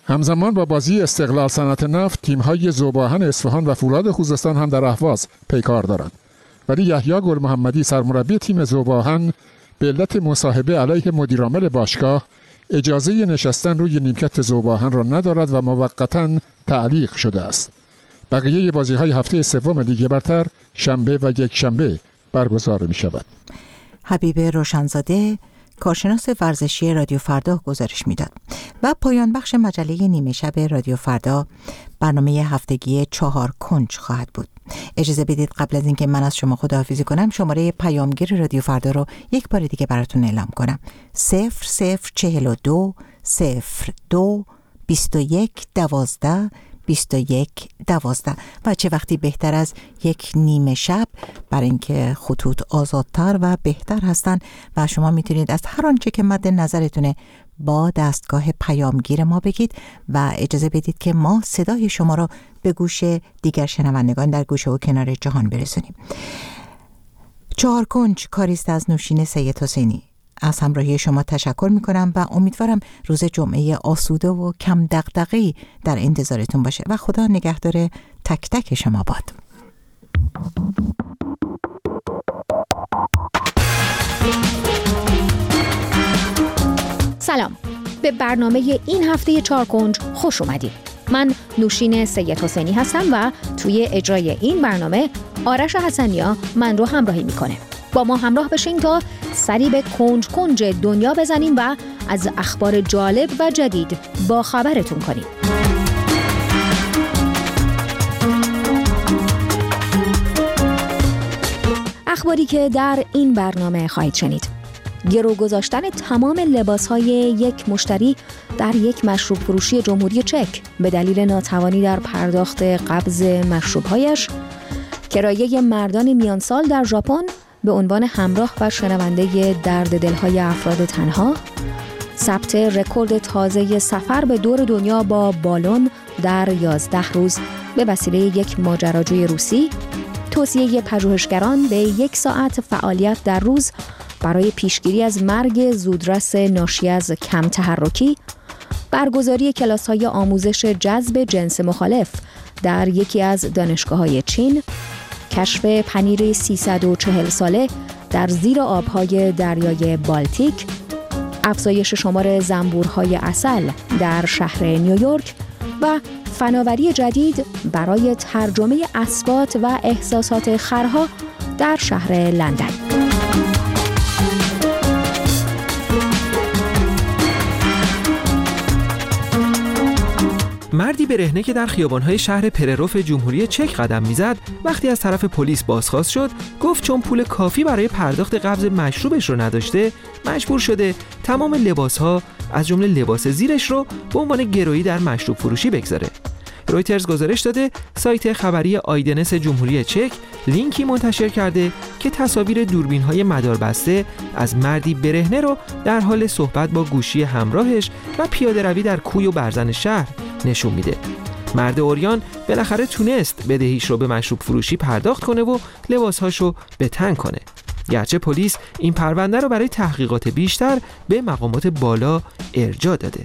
[SPEAKER 12] همزمان با بازی استقلال صنعت نفت، تیم‌های ذوب‌آهن اصفهان و فولاد خوزستان هم در اهواز پیکار دارند. ولی یحیی گل محمدی سرمربی تیم ذوب‌آهن به علت مصاحبه علیه مدیرعامل باشگاه اجازه نشستن روی نیمکت ذوب‌آهن را ندارد و موقتاً تعلیق شده است. بقیه بازی‌های هفته سوم لیگ برتر شنبه و یک شنبه برگزار می‌شود.
[SPEAKER 1] حبیب روشنزاده، کارشناس ورزشی رادیو فردا گزارش میداد. و پایان بخش مجله نیمه شب رادیو فردا برنامه هفتگی چهار کنج خواهد بود. اجازه بدید قبل از اینکه من از شما خداحافظی کنم شماره پیامگیر رادیو فردا رو یک بار دیگه براتون اعلام کنم. صفر صفر چهل و دو صفر دو بیست و یک دوازده بیست و یک دوازده. و چه وقتی بهتر از یک نیمه شب، برای اینکه خطوط آزادتر و بهتر هستن و شما میتونید از هر آنچه که مد نظرتونه با دستگاه پیامگیر ما بگید و اجازه بدید که ما صدای شما رو به گوش دیگر شنوندگان در گوشه و کنار جهان برسونیم. چهار کنج کاریست از نوشین سید حسینی. از همراهی شما تشکر میکنم و امیدوارم روز جمعه آسوده و کم دغدغه‌ای در انتظارتون باشه و خدا نگهدار تک تک شما باد.
[SPEAKER 5] سلام، به برنامه این هفته چهار کنج خوش اومدید. من نوشین سید حسینی هستم و توی اجرای این برنامه آرش حسنیا من رو همراهی میکنه. با ما همراه بشین تا سری به کنج کنج دنیا بزنیم و از اخبار جالب و جدید با خبرتون کنیم. اخباری که در این برنامه خواهید شنید: گرو گذاشتن تمام لباس‌های یک مشتری در یک مشروب فروشی جمهوری چک به دلیل ناتوانی در پرداخت قبض مشروب‌هایش، کرایه مردان میانسال در ژاپن به عنوان همراه و شنونده درد دل‌های افراد تنها، ثبت رکورد تازه سفر به دور دنیا با بالون در یازده روز به وسیله یک ماجراجوی روسی، توصیه پژوهشگران به یک ساعت فعالیت در روز برای پیشگیری از مرگ زودرس ناشی از کم تحرکی، برگزاری کلاس‌های آموزش جذب جنس مخالف در یکی از دانشگاه‌های چین، کشف پنیر سیصد و چهل ساله در زیر آب‌های دریای بالتیک، افزایش شمار زنبورهای عسل در شهر نیویورک و فناوری جدید برای ترجمه اصوات و احساسات خرها در شهر لندن.
[SPEAKER 14] مردی برهنه که در خیابان‌های شهر پرروف جمهوری چک قدم می‌زد، وقتی از طرف پلیس بازخواست شد، گفت چون پول کافی برای پرداخت قبض مشروبش رو نداشته، مجبور شده تمام لباس‌ها از جمله لباس زیرش رو به عنوان گرویی در مشروب فروشی بگذاره. رویترز گزارش داده سایت خبری آیدنس جمهوری چک لینکی منتشر کرده که تصاویر دوربین‌های مداربسته از مردی برهنه رو در حال صحبت با گوشی همراهش و پیاده روی در کوی و برزن شهر نشون میده. مرد عریان بالاخره تونست بدهیش رو به مشروب فروشی پرداخت کنه و لباسهاشو به تن کنه. گرچه پلیس این پرونده رو برای تحقیقات بیشتر به مقامات بالا ارجاع داده.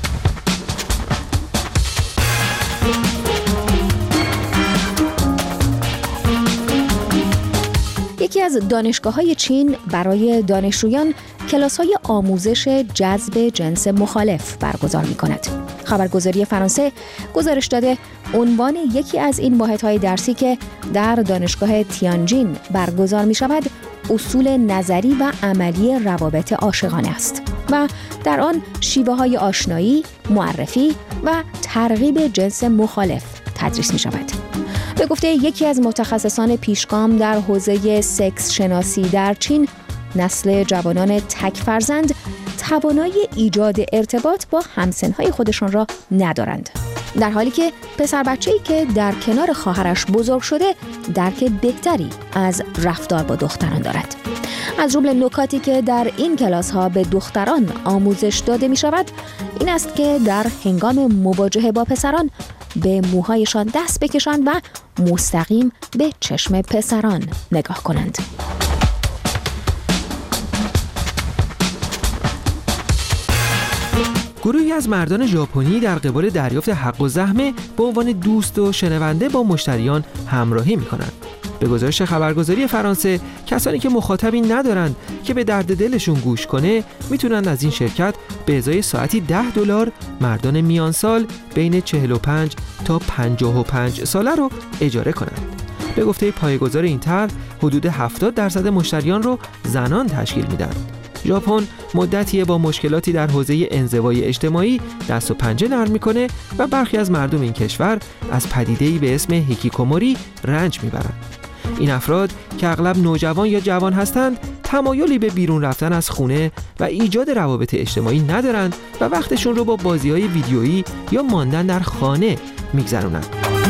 [SPEAKER 5] یکی از دانشگاه‌های چین برای دانشجویان کلاس‌های آموزش جذب جنس مخالف برگزار می‌کند. خبرگزاری فرانسه گزارش داده عنوان یکی از این واحدهای درسی که در دانشگاه تیانجین برگزار می‌شود اصول نظری و عملی روابط عاشقانه است و در آن شیوه‌های آشنایی، معرفی و ترغیب جنس مخالف تدریس می‌شود. به گفته یکی از متخصصان پیشگام در حوزه سکس شناسی در چین، نسل جوانان تک فرزند توانایی ایجاد ارتباط با همسنهای خودشان را ندارند، در حالی که پسر بچه‌ای که در کنار خواهرش بزرگ شده درک بهتری از رفتار با دختران دارد. از جمله نکاتی که در این کلاس‌ها به دختران آموزش داده می‌شود این است که در هنگام مواجهه با پسران به موهایشان دست بکشند و مستقیم به چشم پسران نگاه کنند.
[SPEAKER 14] گروهی از مردان ژاپنی در قبال دریافت حق و زحمه به عنوان دوست و شنونده با مشتریان همراهی می‌کنند. به گزارش خبرگزاری فرانسه، کسانی که مخاطبی ندارند که به درد دلشون گوش کنه میتونن از این شرکت به ازای ساعتی ده دلار مردان میان سال بین چهل و پنج تا پنجاه و پنج ساله رو اجاره کنند. به گفته پایه‌گذار این طرح، حدود هفتاد درصد مشتریان رو زنان تشکیل میدن. ژاپن مدتیه با مشکلاتی در حوزه انزوای اجتماعی دست و پنجه نرم میکنه و برخی از مردم این کشور از پدیده‌ای به اسم هیکیکوموری رنج میبرند. این افراد که اغلب نوجوان یا جوان هستند، تمایلی به بیرون رفتن از خونه و ایجاد روابط اجتماعی ندارند و وقتشون رو با بازی‌های ویدیویی یا ماندن در خانه میگذرونند.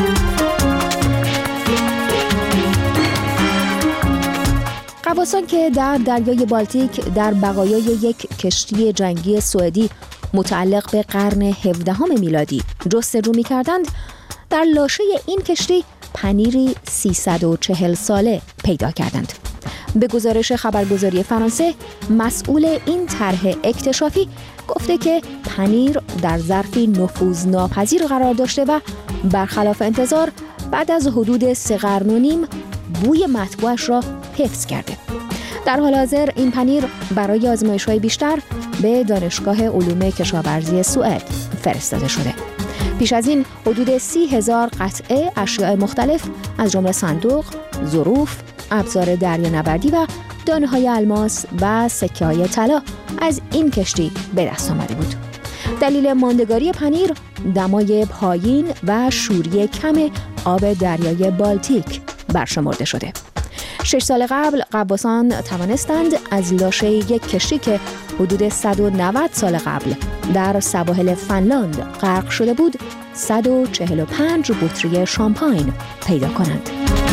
[SPEAKER 5] غواصان که در دریای بالتیک در بقایای یک کشتی جنگی سوئدی متعلق به قرن هفدهم میلادی جستجو می‌کردند، در لاشه این کشتی پنیری سیصد و چهل ساله پیدا کردند. به گزارش خبرگزاری فرانسه، مسئول این طرح اکتشافی گفته که پنیر در ظرفی نفوذناپذیر قرار داشته و برخلاف انتظار بعد از حدود سه قرن و نیم بوی مطبوعش را حفظ کرده. در حال حاضر این پنیر برای آزمایش‌های بیشتر به دانشگاه علوم کشاورزی سوئد فرستاده شده. پیش از این حدود سی هزار قطعه اشیاء مختلف از جمله صندوق، ظروف، ابزار دریانوردی و دانه‌های الماس و سکه‌های طلا از این کشتی به دست آمده بود. دلیل ماندگاری پنیر دمای پایین و شوری کم آب دریای بالتیک برشمرده شده. شش سال قبل غواصان توانستند از لاشه یک کشتی که حدود صد و نود سال قبل در سواحل فنلاند غرق شده بود صد و چهل و پنج بطری شامپاین پیدا کنند.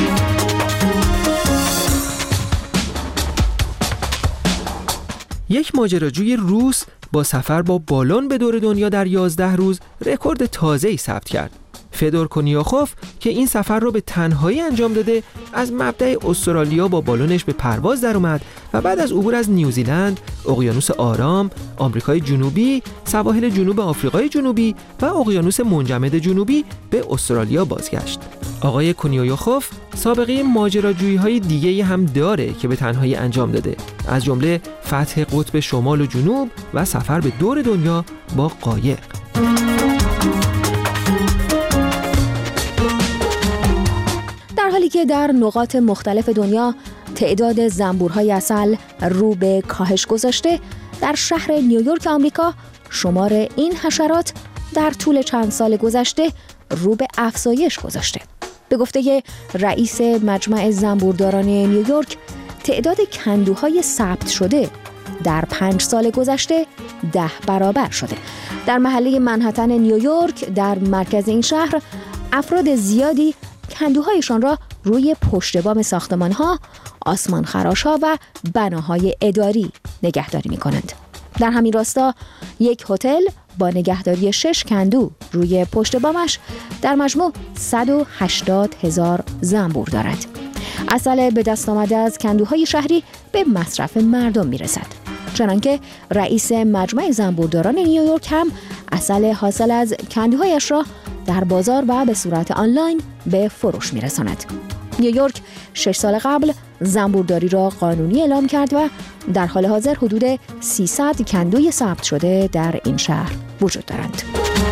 [SPEAKER 14] یک ماجراجوی روس با سفر با بالون به دور دنیا در یازده روز رکورد تازه‌ای ثبت کرد. فدور کنیاخوف که این سفر رو به تنهایی انجام داده، از مبدأ استرالیا با بالونش به پرواز در اومد و بعد از عبور از نیوزیلند، اقیانوس آرام، آمریکای جنوبی، سواحل جنوب آفریقای جنوبی و اقیانوس منجمد جنوبی به استرالیا بازگشت. آقای کنیاخوف سابقه ماجراجویی‌های دیگه‌ای هم داره که به تنهایی انجام داده، از جمله فتح قطب شمال و جنوب و سفر به دور دنیا با قایق.
[SPEAKER 5] در حالی که در نقاط مختلف دنیا تعداد زنبورهای عسل رو به کاهش گذاشته، در شهر نیویورک آمریکا شمار این حشرات در طول چند سال گذشته رو به افزایش گذاشته. به گفته رئیس مجمع زنبورداران نیویورک، تعداد کندوهای ثبت شده در پنج سال گذشته ده برابر شده. در محله منهتن نیویورک در مرکز این شهر، افراد زیادی کندوهایشان را روی پشت بام ساختمان‌ها، آسمانخراش‌ها و بناهای اداری نگهداری می‌کنند. در همین راستا یک هتل با نگهداری شش کندو روی پشت بامش در مجموع صد و هشتاد هزار زنبور دارد. عسل به دست آمده از کندوهای شهری به مصرف مردم میرسد. چنانکه رئیس مجمع زنبورداران نیویورک هم عسل حاصل از کندوهایش را در بازار و به صورت آنلاین به فروش میرساند. نیویورک شش سال قبل زنبورداری را قانونی اعلام کرد و در حال حاضر حدود سیصد کندوی ثبت شده در این شهر وجود دارند.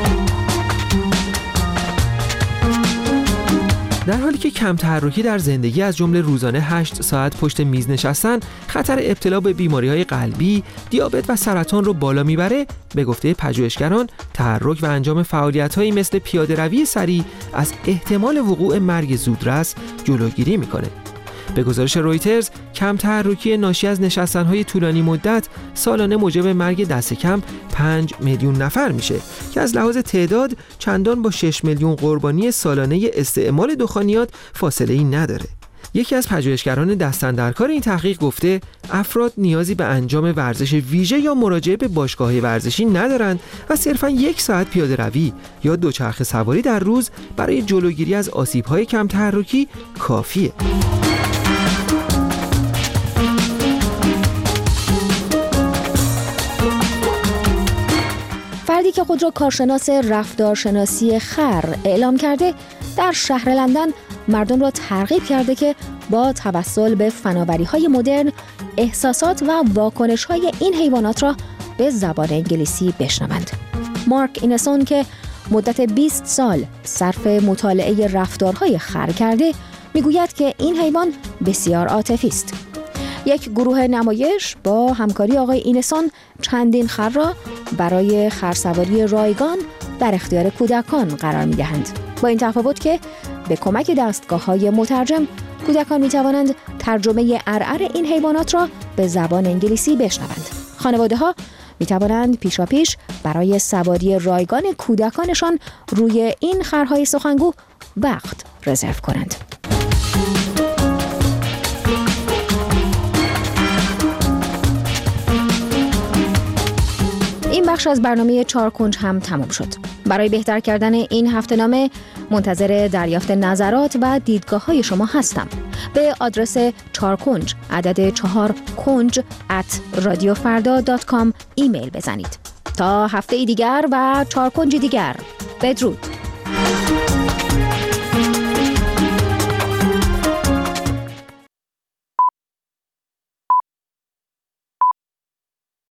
[SPEAKER 14] در حالی که کم تحرکی در زندگی از جمله روزانه هشت ساعت پشت میز نشستن خطر ابتلا به بیماری‌های قلبی، دیابت و سرطان رو بالا میبره، به گفته پژوهشگران تحرک و انجام فعالیت‌هایی مثل پیاده‌روی سریع از احتمال وقوع مرگ زودرس جلوگیری میکنه. به گزارش رویترز، کم تحرکی ناشی از نشستن‌های طولانی مدت سالانه موجب مرگ دست کم پنج میلیون نفر میشه که از لحاظ تعداد چندان با شش میلیون قربانی سالانه استعمال دخانیات فاصله‌ای نداره. یکی از پژوهشگران دست‌اندرکار این تحقیق گفته افراد نیازی به انجام ورزش ویژه یا مراجعه به باشگاه ورزشی ندارند و صرفاً یک ساعت پیاده‌روی یا دوچرخه سواری در روز برای جلوگیری از آسیب‌های کم تحرکی کافیه.
[SPEAKER 5] فردی نهادی که خود را کارشناس رفتارشناسی خر اعلام کرده در شهر لندن مردم را ترغیب کرده که با توسل به فناوری‌های مدرن احساسات و واکنش‌های این حیوانات را به زبان انگلیسی بشنوند. مارک اینسون که مدت بیست سال صرف مطالعه رفتارهای خر کرده میگوید که این حیوان بسیار عاطفی است. یک گروه نمایش با همکاری آقای اینسون چندین خر را برای خرسواری رایگان در اختیار کودکان قرار می‌دهند. با این تفاوت که به کمک دستگاه‌های مترجم کودکان می‌توانند ترجمه عرعر این حیوانات را به زبان انگلیسی بشنوند. خانواده‌ها می‌توانند پیشاپیش برای سواری رایگان کودکانشان روی این خرهای سخنگو وقت رزرو کنند. این بخش از برنامه چهار کنج هم تمام شد. برای بهتر کردن این هفته‌نامه منتظر دریافت نظرات و دیدگاه‌های شما هستم. به آدرس چهار کنج عدد چهار کنج ات رادیو فردا دات کام ایمیل بزنید. تا هفته دیگر و چهار کنج دیگر، بدرود.